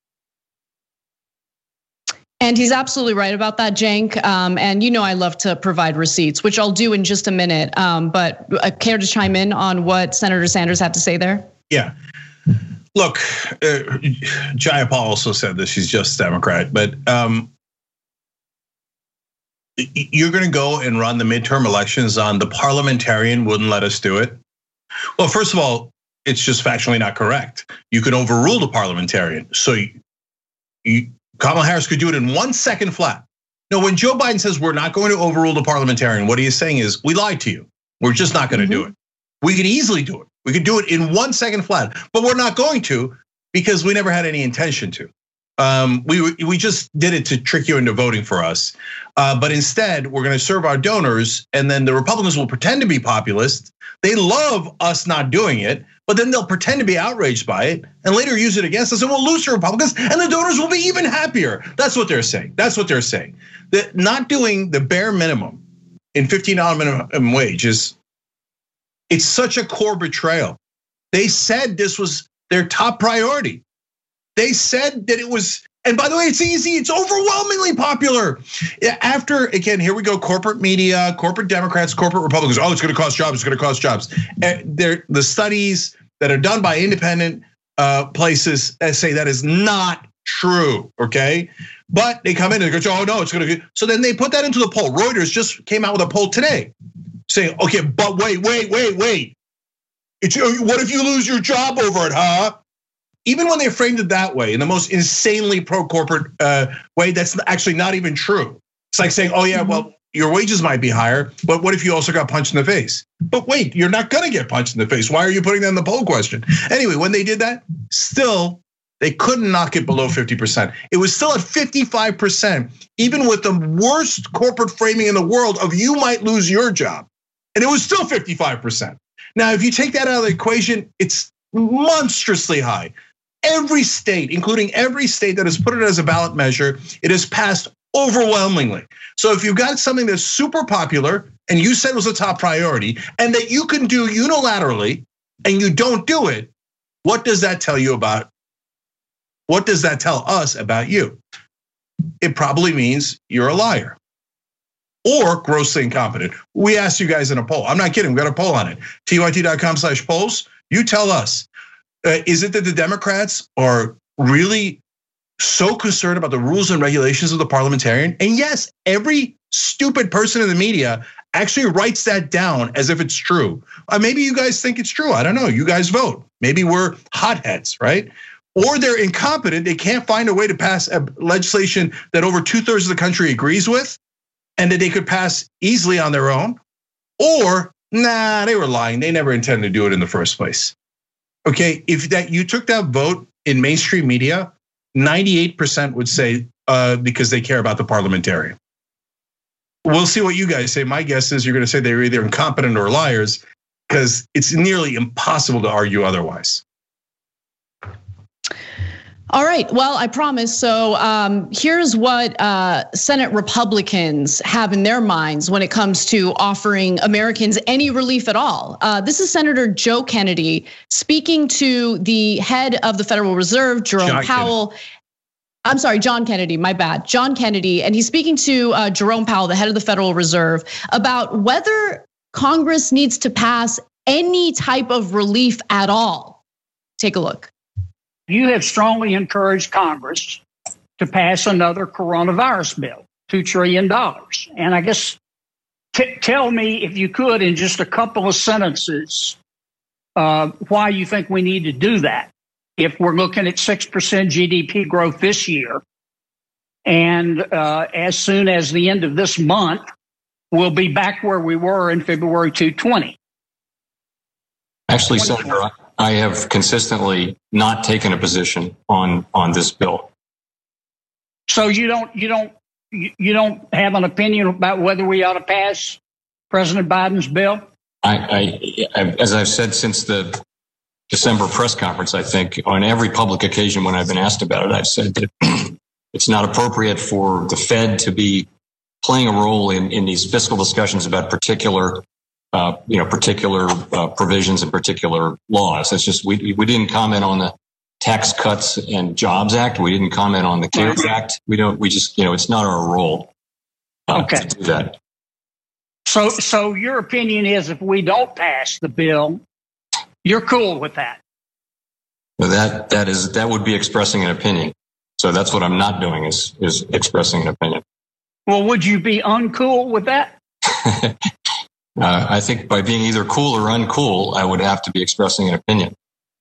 And he's absolutely right about that, Cenk. Um, and you know I love to provide receipts, which I'll do in just a minute. Um, but I care to chime in on what Senator Sanders had to say there? Yeah. Look, uh, Jayapal also said this. She's just a Democrat. But um, you're going to go and run the midterm elections on the parliamentarian wouldn't let us do it? Well, first of all, it's just factually not correct. You could overrule the parliamentarian. So you, you Kamala Harris could do it in one second flat. No, when Joe Biden says we're not going to overrule the parliamentarian, what he is saying is we lied to you. We're just not going to mm-hmm. do it. We could easily do it. We could do it in one second flat, but we're not going to because we never had any intention to. Um, we we just did it to trick you into voting for us. Uh, but instead, we're going to serve our donors, and then the Republicans will pretend to be populist. They love us not doing it, but then they'll pretend to be outraged by it and later use it against us, and we'll lose to Republicans, and the donors will be even happier. That's what they're saying. That's what they're saying. That not doing the bare minimum in fifteen dollars minimum wage is, it's such a core betrayal. They said this was their top priority. They said that it was, and by the way, it's easy, it's overwhelmingly popular. After, again, here we go, corporate media, corporate Democrats, corporate Republicans, oh, it's gonna cost jobs, it's gonna cost jobs. They're, the studies that are done by independent places say that is not true, okay? But they come in and they go, oh no, it's gonna, so then they put that into the poll. Reuters just came out with a poll today saying, okay, but wait, wait, wait, wait. It's, what if you lose your job over it, huh? Even when they framed it that way, in the most insanely pro-corporate way, that's actually not even true. It's like saying, oh yeah, well, your wages might be higher, but what if you also got punched in the face? But wait, you're not gonna get punched in the face. Why are you putting that in the poll question? Anyway, when they did that, still, they couldn't knock it below fifty percent. It was still at fifty-five percent, even with the worst corporate framing in the world of you might lose your job. And it was still fifty-five percent. Now, if you take that out of the equation, it's monstrously high. Every state, including every state that has put it as a ballot measure, it has passed overwhelmingly. So if you've got something that's super popular and you said was a top priority and that you can do unilaterally and you don't do it, what does that tell you about? What does that tell us about you? it probably means you're a liar or grossly incompetent. We asked you guys in a poll. I'm not kidding. We got a poll on it. T Y T dot com slash polls. You tell us, uh, is it that the Democrats are really so concerned about the rules and regulations of the parliamentarian? And yes, every stupid person in the media actually writes that down as if it's true. Uh, maybe you guys think it's true. I don't know. You guys vote. Maybe we're hotheads, right? Or they're incompetent. They can't find a way to pass a legislation that over two thirds of the country agrees with and that they could pass easily on their own. Or, nah, they were lying. They never intended to do it in the first place. Okay, if that you took that vote in mainstream media, ninety-eight percent would say uh, because they care about the parliamentarian. We'll see what you guys say. My guess is you're going to say they're either incompetent or liars because it's nearly impossible to argue otherwise. All right, well, I promise. So um, here's what uh, Senate Republicans have in their minds when it comes to offering Americans any relief at all. Uh, this is Senator Joe Kennedy speaking to the head of the Federal Reserve, Jerome John Powell. Kennedy. I'm sorry, John Kennedy, my bad. John Kennedy, and he's speaking to uh, Jerome Powell, the head of the Federal Reserve, about whether Congress needs to pass any type of relief at all. Take a look. You have strongly encouraged Congress to pass another coronavirus bill, two trillion dollars. And I guess t- tell me, if you could, in just a couple of sentences, uh, why you think we need to do that. If we're looking at six percent G D P growth this year, and uh, as soon as the end of this month, we'll be back where we were in February twenty twenty. Actually, Senator, I have consistently not taken a position on on this bill. So you don't you don't you don't have an opinion about whether we ought to pass President Biden's bill? I, I as I've said since the December press conference, I think on every public occasion when I've been asked about it, I've said that it's not appropriate for the Fed to be playing a role in, in these fiscal discussions about particular, uh, you know, particular uh, provisions and particular laws. It's just we we didn't comment on the Tax Cuts and Jobs Act. We didn't comment on the CARES Act. We don't. We just, you know, it's not our role uh, okay. to do that. So, so your opinion is if we don't pass the bill, you're cool with that? Well, that that is that would be expressing an opinion. So that's what I'm not doing is is expressing an opinion. Well, would you be uncool with that? uh, I think by being either cool or uncool, I would have to be expressing an opinion.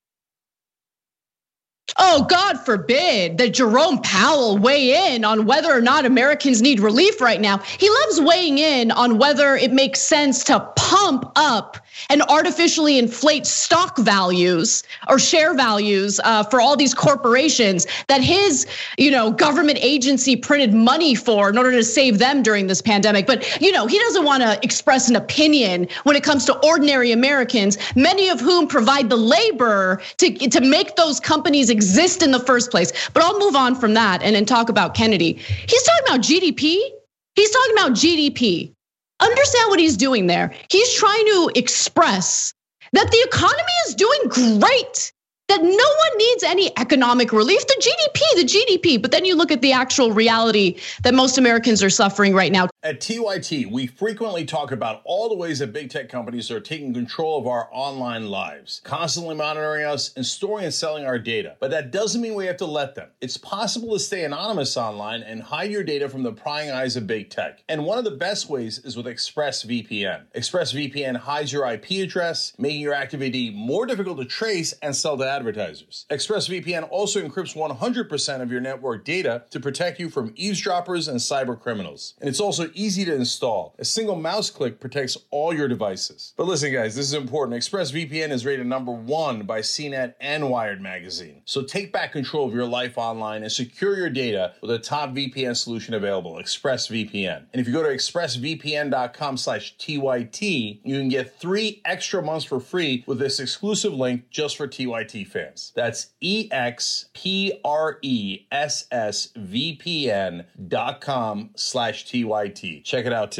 Oh, God forbid that Jerome Powell weigh in on whether or not Americans need relief right now. He loves weighing in on whether it makes sense to pump up and artificially inflate stock values or share values for all these corporations that his, you know, government agency printed money for in order to save them during this pandemic. But, you know, he doesn't want to express an opinion when it comes to ordinary Americans, many of whom provide the labor to, to make those companies exist in the first place. But I'll move on from that and then talk about Kennedy. He's talking about G D P. He's talking about G D P. Understand what he's doing there. He's trying to express that the economy is doing great, that no one needs any economic relief. The G D P, the G D P. But then you look at the actual reality that most Americans are suffering right now. At T Y T, we frequently talk about all the ways that big tech companies are taking control of our online lives, constantly monitoring us and storing and selling our data. But that doesn't mean we have to let them. It's possible to stay anonymous online and hide your data from the prying eyes of big tech. And one of the best ways is with ExpressVPN. ExpressVPN hides your I P address, making your activity more difficult to trace and sell to advertisers. ExpressVPN also encrypts one hundred percent of your network data to protect you from eavesdroppers and cyber criminals. And it's also easy to install. A single mouse click protects all your devices. But listen, guys, this is important. ExpressVPN is rated number one by C net and Wired magazine. So take back control of your life online and secure your data with a top V P N solution available, ExpressVPN. And if you go to expressvpn.com slash TYT, you can get three extra months for free with this exclusive link just for T Y T fans. That's E X P R E S S V P N dot com slash T Y T. Check it out today.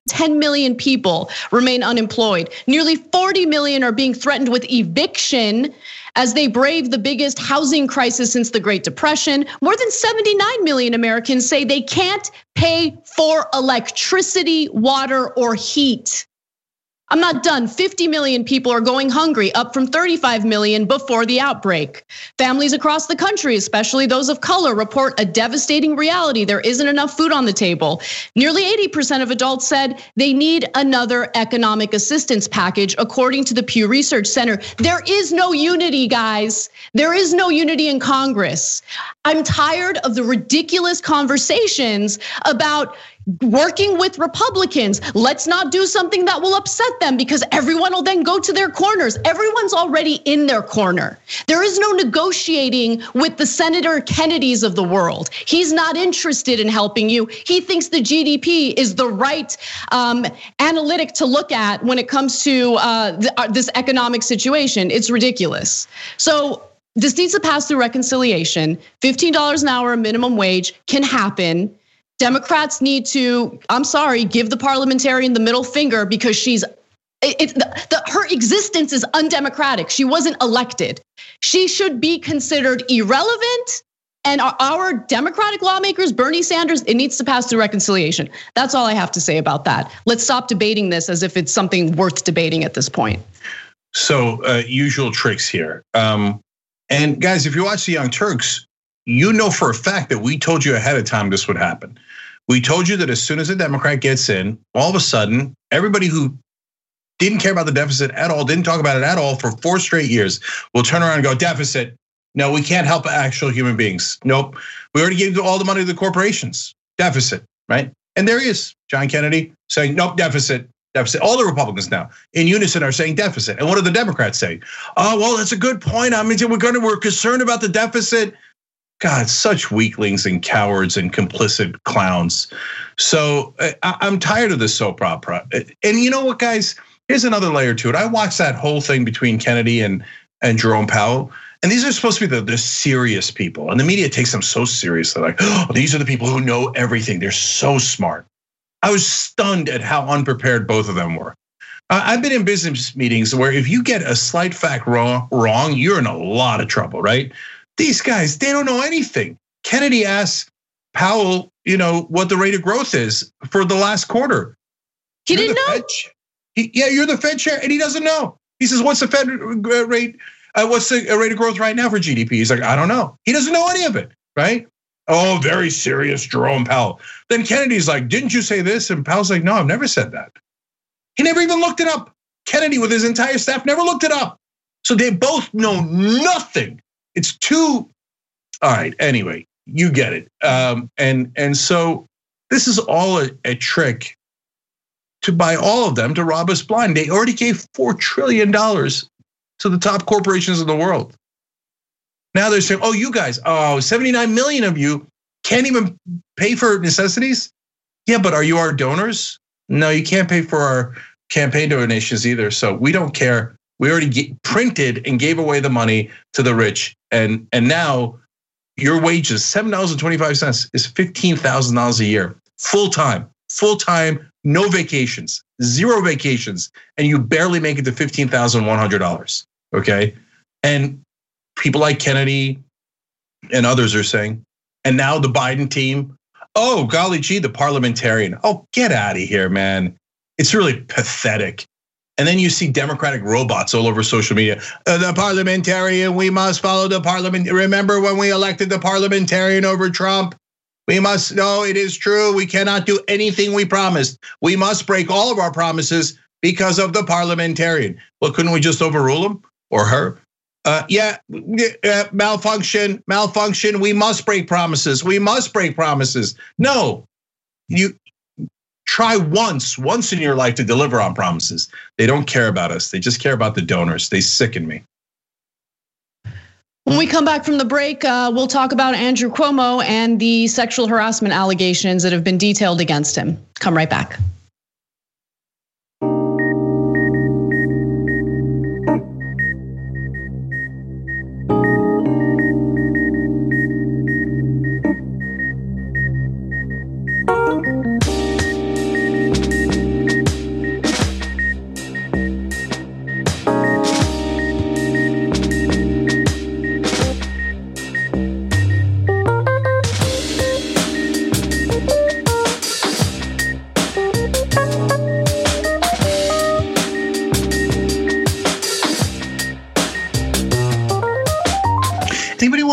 ten million people remain unemployed. Nearly forty million are being threatened with eviction as they brave the biggest housing crisis since the Great Depression. More than seventy-nine million Americans say they can't pay for electricity, water, or heat. I'm not done. fifty million people are going hungry, up from thirty-five million before the outbreak. Families across the country, especially those of color, report a devastating reality. There isn't enough food on the table. Nearly eighty percent of adults said they need another economic assistance package, according to the Pew Research Center. There is no unity, guys. There is no unity in Congress. I'm tired of the ridiculous conversations about working with Republicans. Let's not do something that will upset them because everyone will then go to their corners. Everyone's already in their corner. There is no negotiating with the Senator Kennedys of the world. He's not interested in helping you. He thinks the G D P is the right um, analytic to look at when it comes to uh, this economic situation. It's ridiculous. So this needs to pass through reconciliation. fifteen dollars an hour minimum wage can happen. Democrats need to, I'm sorry, give the parliamentarian the middle finger because she's, it, the, the, her existence is undemocratic. She wasn't elected. She should be considered irrelevant. And our, our Democratic lawmakers, Bernie Sanders, it needs to pass through reconciliation. That's all I have to say about that. Let's stop debating this as if it's something worth debating at this point. So uh, usual tricks here. Um, and guys, if you watch the Young Turks, you know for a fact that we told you ahead of time this would happen. We told you that as soon as a Democrat gets in, all of a sudden, everybody who didn't care about the deficit at all, didn't talk about it at all for four straight years, will turn around and go, deficit. No, we can't help actual human beings. Nope, we already gave all the money to the corporations. Deficit, right? And there he is, John Kennedy, saying, nope, deficit. Deficit. All the Republicans now in unison are saying deficit. And what do the Democrats say? Oh, well, that's a good point. I mean, we're gonna, we're concerned about the deficit. God, such weaklings and cowards and complicit clowns. So I'm tired of this soap opera. And you know what, guys? Here's another layer to it. I watched that whole thing between Kennedy and, and Jerome Powell. And these are supposed to be the, the serious people. And the media takes them so serious. They're like, oh, these are the people who know everything. They're so smart. I was stunned at how unprepared both of them were. I've been in business meetings where if you get a slight fact wrong, wrong, you're in a lot of trouble, right? These guys, they don't know anything. Kennedy asked Powell, you know, what the rate of growth is for the last quarter. He you're didn't know. He, yeah, you're the Fed chair, and he doesn't know. He says, "What's the Fed rate? Uh, what's the rate of growth right now for G D P?" He's like, "I don't know." He doesn't know any of it, right? Oh, very serious, Jerome Powell. Then Kennedy's like, "Didn't you say this?" And Powell's like, "No, I've never said that." He never even looked it up. Kennedy, with his entire staff, never looked it up. So they both know nothing. It's too, all right, anyway, you get it. Um, and, and so this is all a, a trick to buy all of them to rob us blind. They already gave four trillion dollars to the top corporations in the world. Now they're saying, oh, you guys, oh, seventy-nine million of you can't even pay for necessities? Yeah, but are you our donors? No, you can't pay for our campaign donations either, so we don't care. We already get printed and gave away the money to the rich. And, and now your wages, seven dollars and twenty-five cents is fifteen thousand dollars a year, full-time, full-time, no vacations, zero vacations, and you barely make it to fifteen thousand one hundred dollars, okay? And people like Kennedy and others are saying, and now the Biden team, oh, golly gee, the parliamentarian, oh, get out of here, man. It's really pathetic. And then you see Democratic robots all over social media. Uh, the parliamentarian, we must follow the parliament. Remember when we elected the parliamentarian over Trump? We must, no, it is true. We cannot do anything we promised. We must break all of our promises because of the parliamentarian. Well, couldn't we just overrule him or her? Uh, yeah, uh, malfunction, malfunction. We must break promises. We must break promises. No, you try once, once in your life to deliver on promises. They don't care about us. They just care about the donors. They sicken me. When we come back from the break, uh, we'll talk about Andrew Cuomo and the sexual harassment allegations that have been detailed against him. Come right back.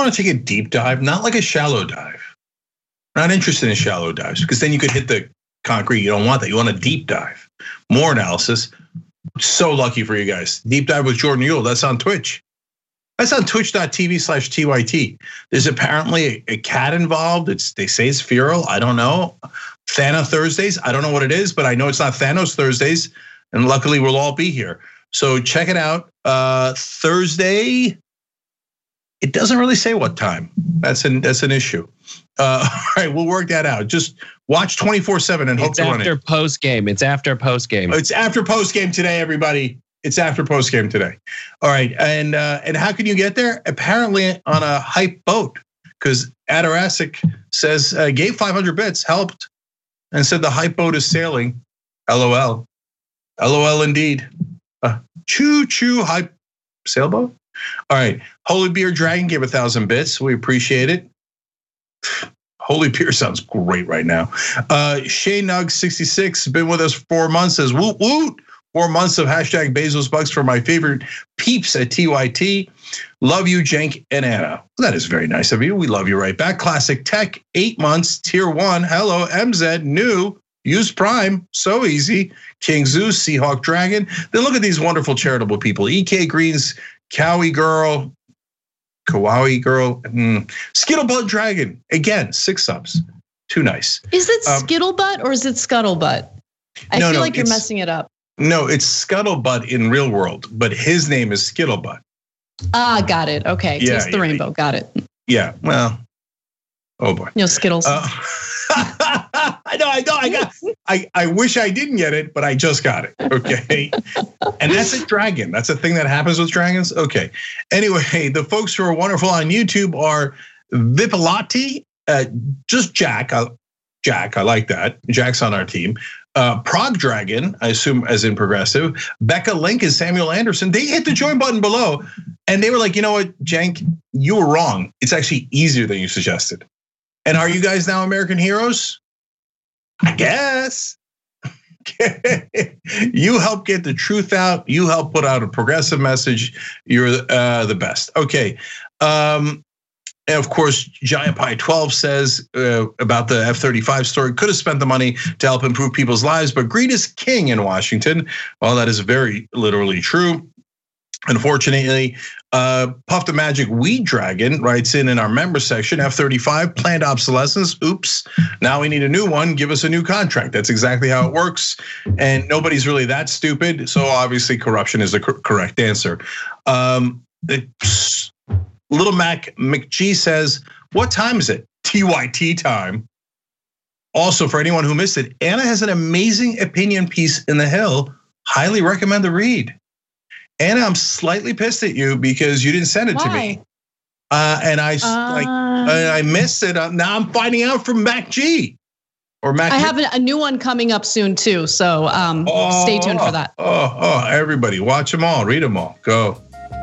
want to take a deep dive, not like a shallow dive. Not interested in shallow dives because then you could hit the concrete. You don't want that. You want a deep dive. More analysis. So lucky for you guys. Deep dive with Jordan Uhl. That's on Twitch. That's on twitch.tv slash TYT. There's apparently a cat involved. It's they say it's feral. I don't know. Thanos Thursdays. I don't know what it is, but I know it's not Thanos Thursdays. And luckily we'll all be here. So check it out. Uh, Thursday. It doesn't really say what time. That's an that's an issue. Uh, all right, we'll work that out. Just watch twenty-four seven and hope it's to run it. It's after post game. It's after post game. It's after post game today, everybody. It's after post game today. All right, and uh, and how can you get there? Apparently on a hype boat, because Adarasic says uh, gave five hundred bits, helped, and said the hype boat is sailing. LOL, LOL indeed. Uh, choo choo hype sailboat. All right, Holy Beer Dragon gave a thousand bits. We appreciate it. Holy Beer sounds great right now. Uh, Shay Nug sixty-six been with us four months. Says woot woot. Four months of hashtag Bezos Bucks for my favorite peeps at T Y T. Love you, Cenk and Anna. That is very nice of you. We love you right back. Classic Tech, eight months, tier one. Hello, M Z, new. Use Prime, so easy. King Zeus, Seahawk Dragon. Then look at these wonderful charitable people. E K Greens, Cowie Girl, Kawaii Girl, mm. Skittlebutt Dragon. Again, six subs. Too nice. Is it um, Skittlebutt or is it Scuttlebutt? I no, feel no, like you're messing it up. No, it's Scuttlebutt in real world, but his name is Skittlebutt. Ah, got it. Okay, so yeah, it's the yeah, rainbow. Yeah. Got it. Yeah. Well, oh boy. No Skittles. Uh, I know. I know. I got. I I wish I didn't get it, but I just got it. Okay. And that's a dragon. That's a thing that happens with dragons. Okay. Anyway, the folks who are wonderful on YouTube are Vipalati, uh, just Jack. Uh, Jack, I like that. Jack's on our team. Uh, Prague Dragon, I assume as in progressive, Becca Link and Samuel Anderson, they hit the join button below and they were like, you know what, Cenk, you were wrong. It's actually easier than you suggested. And are you guys now American heroes? I guess. You help get the truth out. You help put out a progressive message. You're uh, the best. Okay. Um, And of course, Giant Pie twelve says uh, about the F thirty-five story, could have spent the money to help improve people's lives, but greed is king in Washington. Well, that is very literally true. Unfortunately, uh, Puff the Magic Weed Dragon writes in in our member section, F thirty-five, planned obsolescence, oops. Now we need a new one, give us a new contract. That's exactly how it works. And nobody's really that stupid. So obviously corruption is the correct answer. Um, it's, Little Mac McGee says, what time is it? T Y T time. Also, for anyone who missed it, Anna has an amazing opinion piece in The Hill. Highly recommend the read. Anna, I'm slightly pissed at you because you didn't send it Why? to me. Uh, and I uh, like I missed it. Now I'm finding out from Mac G. Or Mac I have a new one coming up soon too, so um, oh, stay tuned for that. Oh, oh, everybody, watch them all, read them all, go.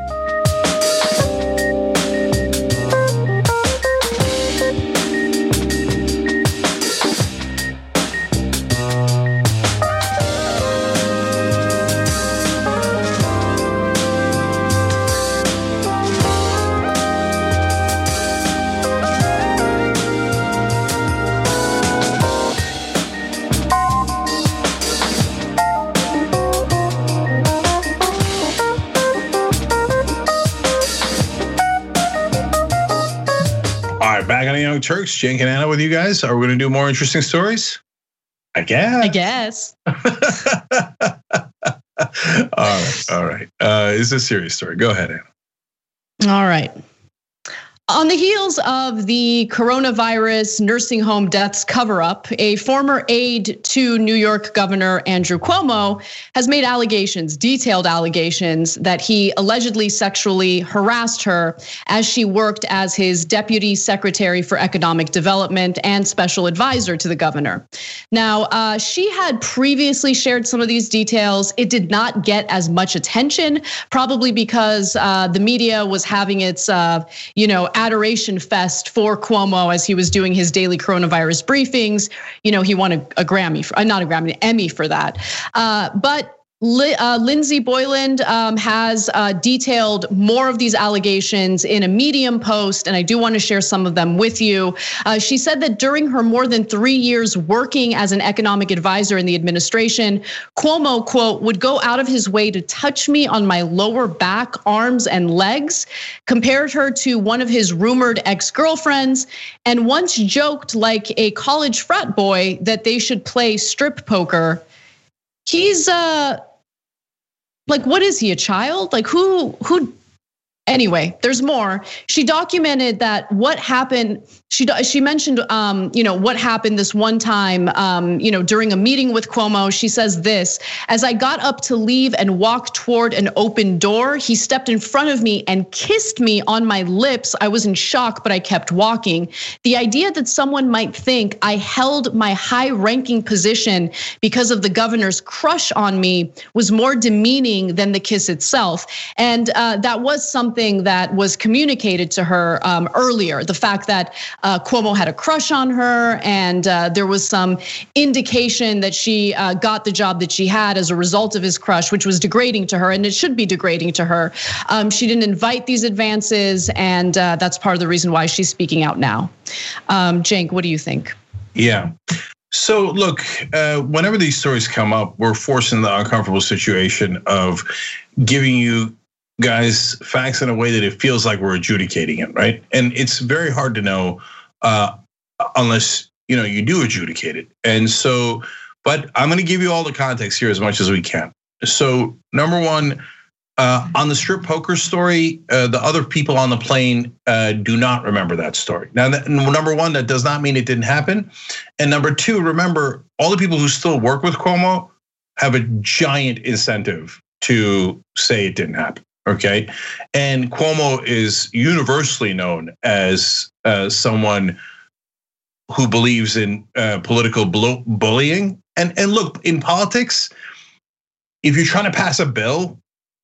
Back on the Young Turks, Cenk and Anna with you guys. Are we going to do more interesting stories? I guess. I guess. all right, all right. Uh, it's a serious story. Go ahead, Anna. All right. On the heels of the coronavirus nursing home deaths cover-up, a former aide to New York Governor Andrew Cuomo has made allegations, detailed allegations, that he allegedly sexually harassed her as she worked as his deputy secretary for economic development and special advisor to the governor. Now, uh, she had previously shared some of these details. It did not get as much attention, probably because uh, the media was having its, uh, you know, adoration fest for Cuomo as he was doing his daily coronavirus briefings. You know, he won a, a Grammy, for, not a Grammy, an Emmy for that. Uh, but Uh, Lindsey Boyland um, has uh, detailed more of these allegations in a Medium post, and I do want to share some of them with you. Uh, she said that during her more than three years working as an economic advisor in the administration, Cuomo, quote, would go out of his way to touch me on my lower back, arms, and legs, compared her to one of his rumored ex-girlfriends, and once joked like a college frat boy that they should play strip poker. He's uh. Like, what is he, a child? Like, who, who, anyway, there's more. She documented that what happened, she she mentioned, um, you know, what happened this one time, um, you know, during a meeting with Cuomo. She says this: as I got up to leave and walk toward an open door, he stepped in front of me and kissed me on my lips. I was in shock, but I kept walking. The idea that someone might think I held my high-ranking position because of the governor's crush on me was more demeaning than the kiss itself. And that was something that was communicated to her earlier, the fact that Uh, Cuomo had a crush on her, and uh, there was some indication that she uh, got the job that she had as a result of his crush, which was degrading to her, and it should be degrading to her. Um, she didn't invite these advances, and uh, that's part of the reason why she's speaking out now. Um, Cenk, what do you think? Yeah. So look, uh, whenever these stories come up, we're forced in the uncomfortable situation of giving you guys facts in a way that it feels like we're adjudicating it, right? And it's very hard to know uh, unless you know you do adjudicate it. And so, but I'm going to give you all the context here as much as we can. So number one, uh, on the strip poker story, uh, the other people on the plane uh, do not remember that story. Now, that, number one, that does not mean it didn't happen. And number two, remember, all the people who still work with Cuomo have a giant incentive to say it didn't happen. Okay, and Cuomo is universally known as uh, someone who believes in uh, political bullying. And and look, in politics, if you're trying to pass a bill,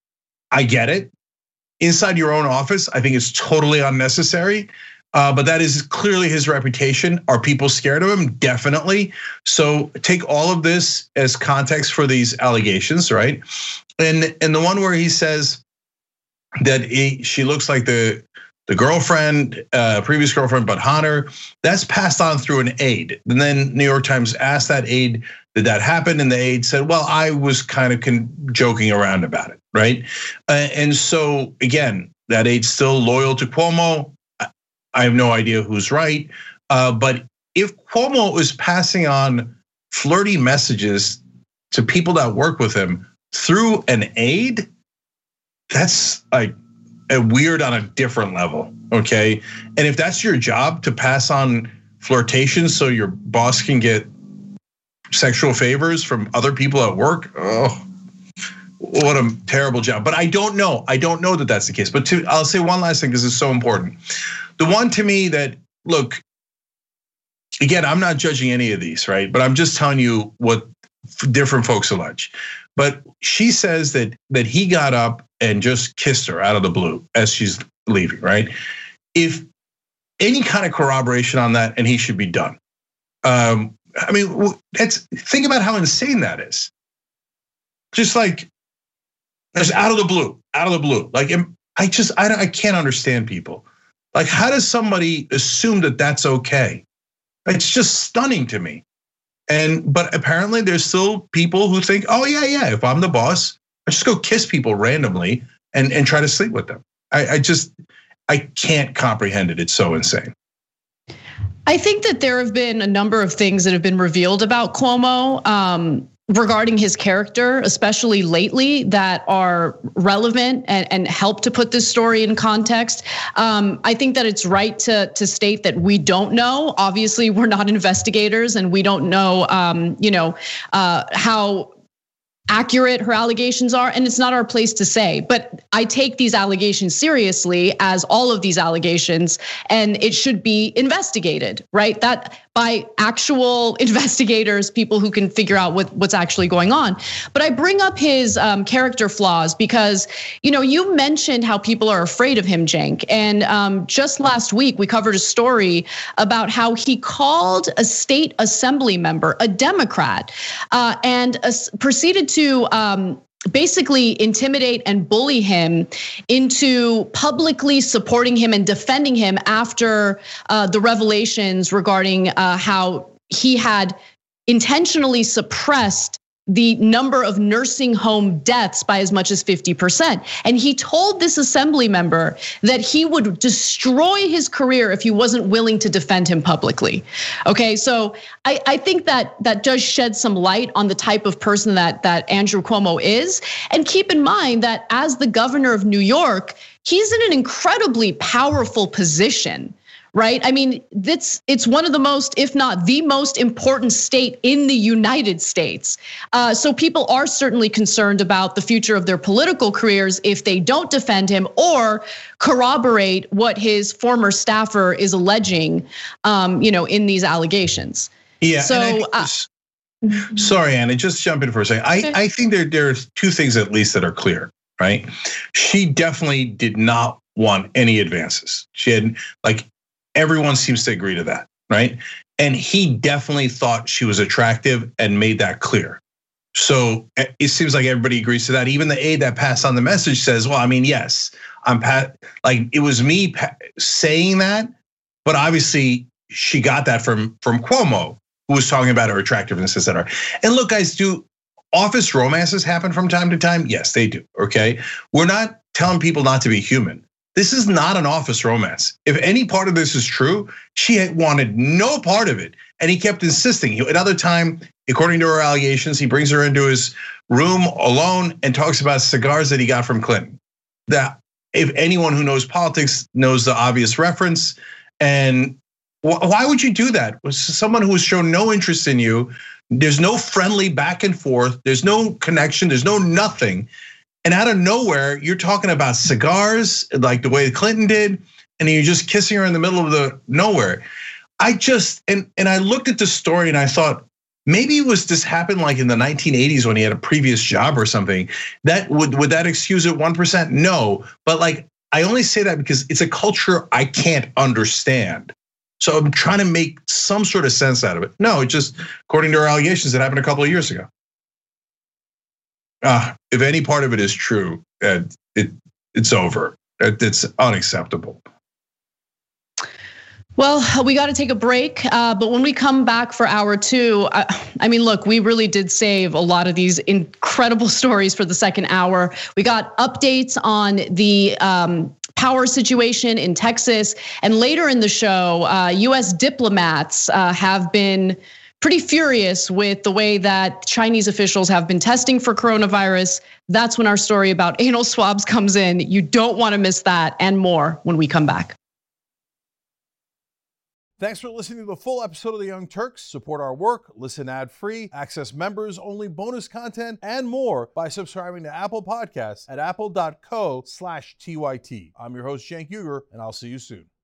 I get it. Inside your own office, I think it's totally unnecessary. Uh, but that is clearly his reputation. Are people scared of him? Definitely. So take all of this as context for these allegations, right? And and the one where he says that he, she looks like the the girlfriend, uh, previous girlfriend, but hotter. That's passed on through an aide. And then New York Times asked that aide, did that happen? And the aide said, well, I was kind of joking around about it, right? Uh, and so again, that aide's still loyal to Cuomo. I have no idea who's right. Uh, but if Cuomo is passing on flirty messages to people that work with him through an aide, that's like a weird on a different level, okay? And if that's your job, to pass on flirtation so your boss can get sexual favors from other people at work, oh, what a terrible job. But I don't know, I don't know that that's the case. But to, I'll say one last thing because it's so important. The one to me that, look, again, I'm not judging any of these, right? But I'm just telling you what different folks allege. But she says that that he got up and just kissed her out of the blue as she's leaving, right? If any kind of corroboration on that, and he should be done. Um, I mean, that's, think about how insane that is. Just like, just out of the blue, out of the blue. Like, I just, I, I can't understand people. Like, how does somebody assume that that's okay? It's just stunning to me. And but apparently there's still people who think, oh yeah, yeah, if I'm the boss, I just go kiss people randomly and, and try to sleep with them. I, I just, I can't comprehend it. It's so insane. I think that there have been a number of things that have been revealed about Cuomo um, regarding his character, especially lately, that are relevant and, and help to put this story in context. Um, I think that it's right to, to state that we don't know. Obviously, we're not investigators and we don't know, um, you know, uh, how accurate her allegations are, and it's not our place to say. But I take these allegations seriously, as all of these allegations, and it should be investigated, right? That by actual investigators, people who can figure out what, what's actually going on. But I bring up his um, character flaws because, you know, you mentioned how people are afraid of him, Cenk. And um, just last week, we covered a story about how he called a state assembly member, a Democrat, uh, and uh, proceeded to um, basically intimidate and bully him into publicly supporting him and defending him after uh, the revelations regarding uh, how he had intentionally suppressed the number of nursing home deaths by as much as fifty percent. And he told this assembly member that he would destroy his career if he wasn't willing to defend him publicly. Okay, so I, I think that that does shed some light on the type of person that, that Andrew Cuomo is. And keep in mind that as the governor of New York, he's in an incredibly powerful position. Right? I mean, it's it's one of the most, if not the most important state in the United States. Uh, so people are certainly concerned about the future of their political careers if they don't defend him or corroborate what his former staffer is alleging, um, you know, in these allegations. Yeah. So, uh, sorry, Anna, just jump in for a second. I, okay. I think there there's two things at least that are clear, right? She definitely did not want any advances. She had like. Everyone seems to agree to that, right? And he definitely thought she was attractive and made that clear. So it seems like everybody agrees to that. Even the aide that passed on the message says, well, I mean, yes, I'm pat like it was me saying that, but obviously she got that from, from Cuomo, who was talking about her attractiveness, et cetera. And look, guys, do office romances happen from time to time? Yes, they do, okay? We're not telling people not to be human. This is not an office romance. If any part of this is true, she had wanted no part of it. And he kept insisting. Another time, according to her allegations, he brings her into his room alone and talks about cigars that he got from Clinton. That if anyone who knows politics knows the obvious reference. And why would you do that? Someone who has shown no interest in you, there's no friendly back and forth, there's no connection, there's no nothing. And out of nowhere, you're talking about cigars, like the way Clinton did, and you're just kissing her in the middle of the nowhere. I just, and, and I looked at the story and I thought, maybe it was this happened like in the nineteen eighties when he had a previous job or something. That would, would that excuse it one percent? No, but like, I only say that because it's a culture I can't understand. So I'm trying to make some sort of sense out of it. No, it just, according to her allegations, it happened a couple of years ago. Uh, if any part of it is true, it, it it's over. It's unacceptable. Well, we got to take a break, uh, but when we come back for hour two, I, I mean, look, we really did save a lot of these incredible stories for the second hour. We got updates on the um, power situation in Texas, and later in the show, uh, U S diplomats uh, have been pretty furious with the way that Chinese officials have been testing for coronavirus. That's when our story about anal swabs comes in. You don't want to miss that and more when we come back. Thanks for listening to the full episode of The Young Turks. Support our work, listen ad-free, access members-only bonus content, and more by subscribing to Apple Podcasts at apple dot co slash T Y T. I'm your host, Cenk Uygur, and I'll see you soon.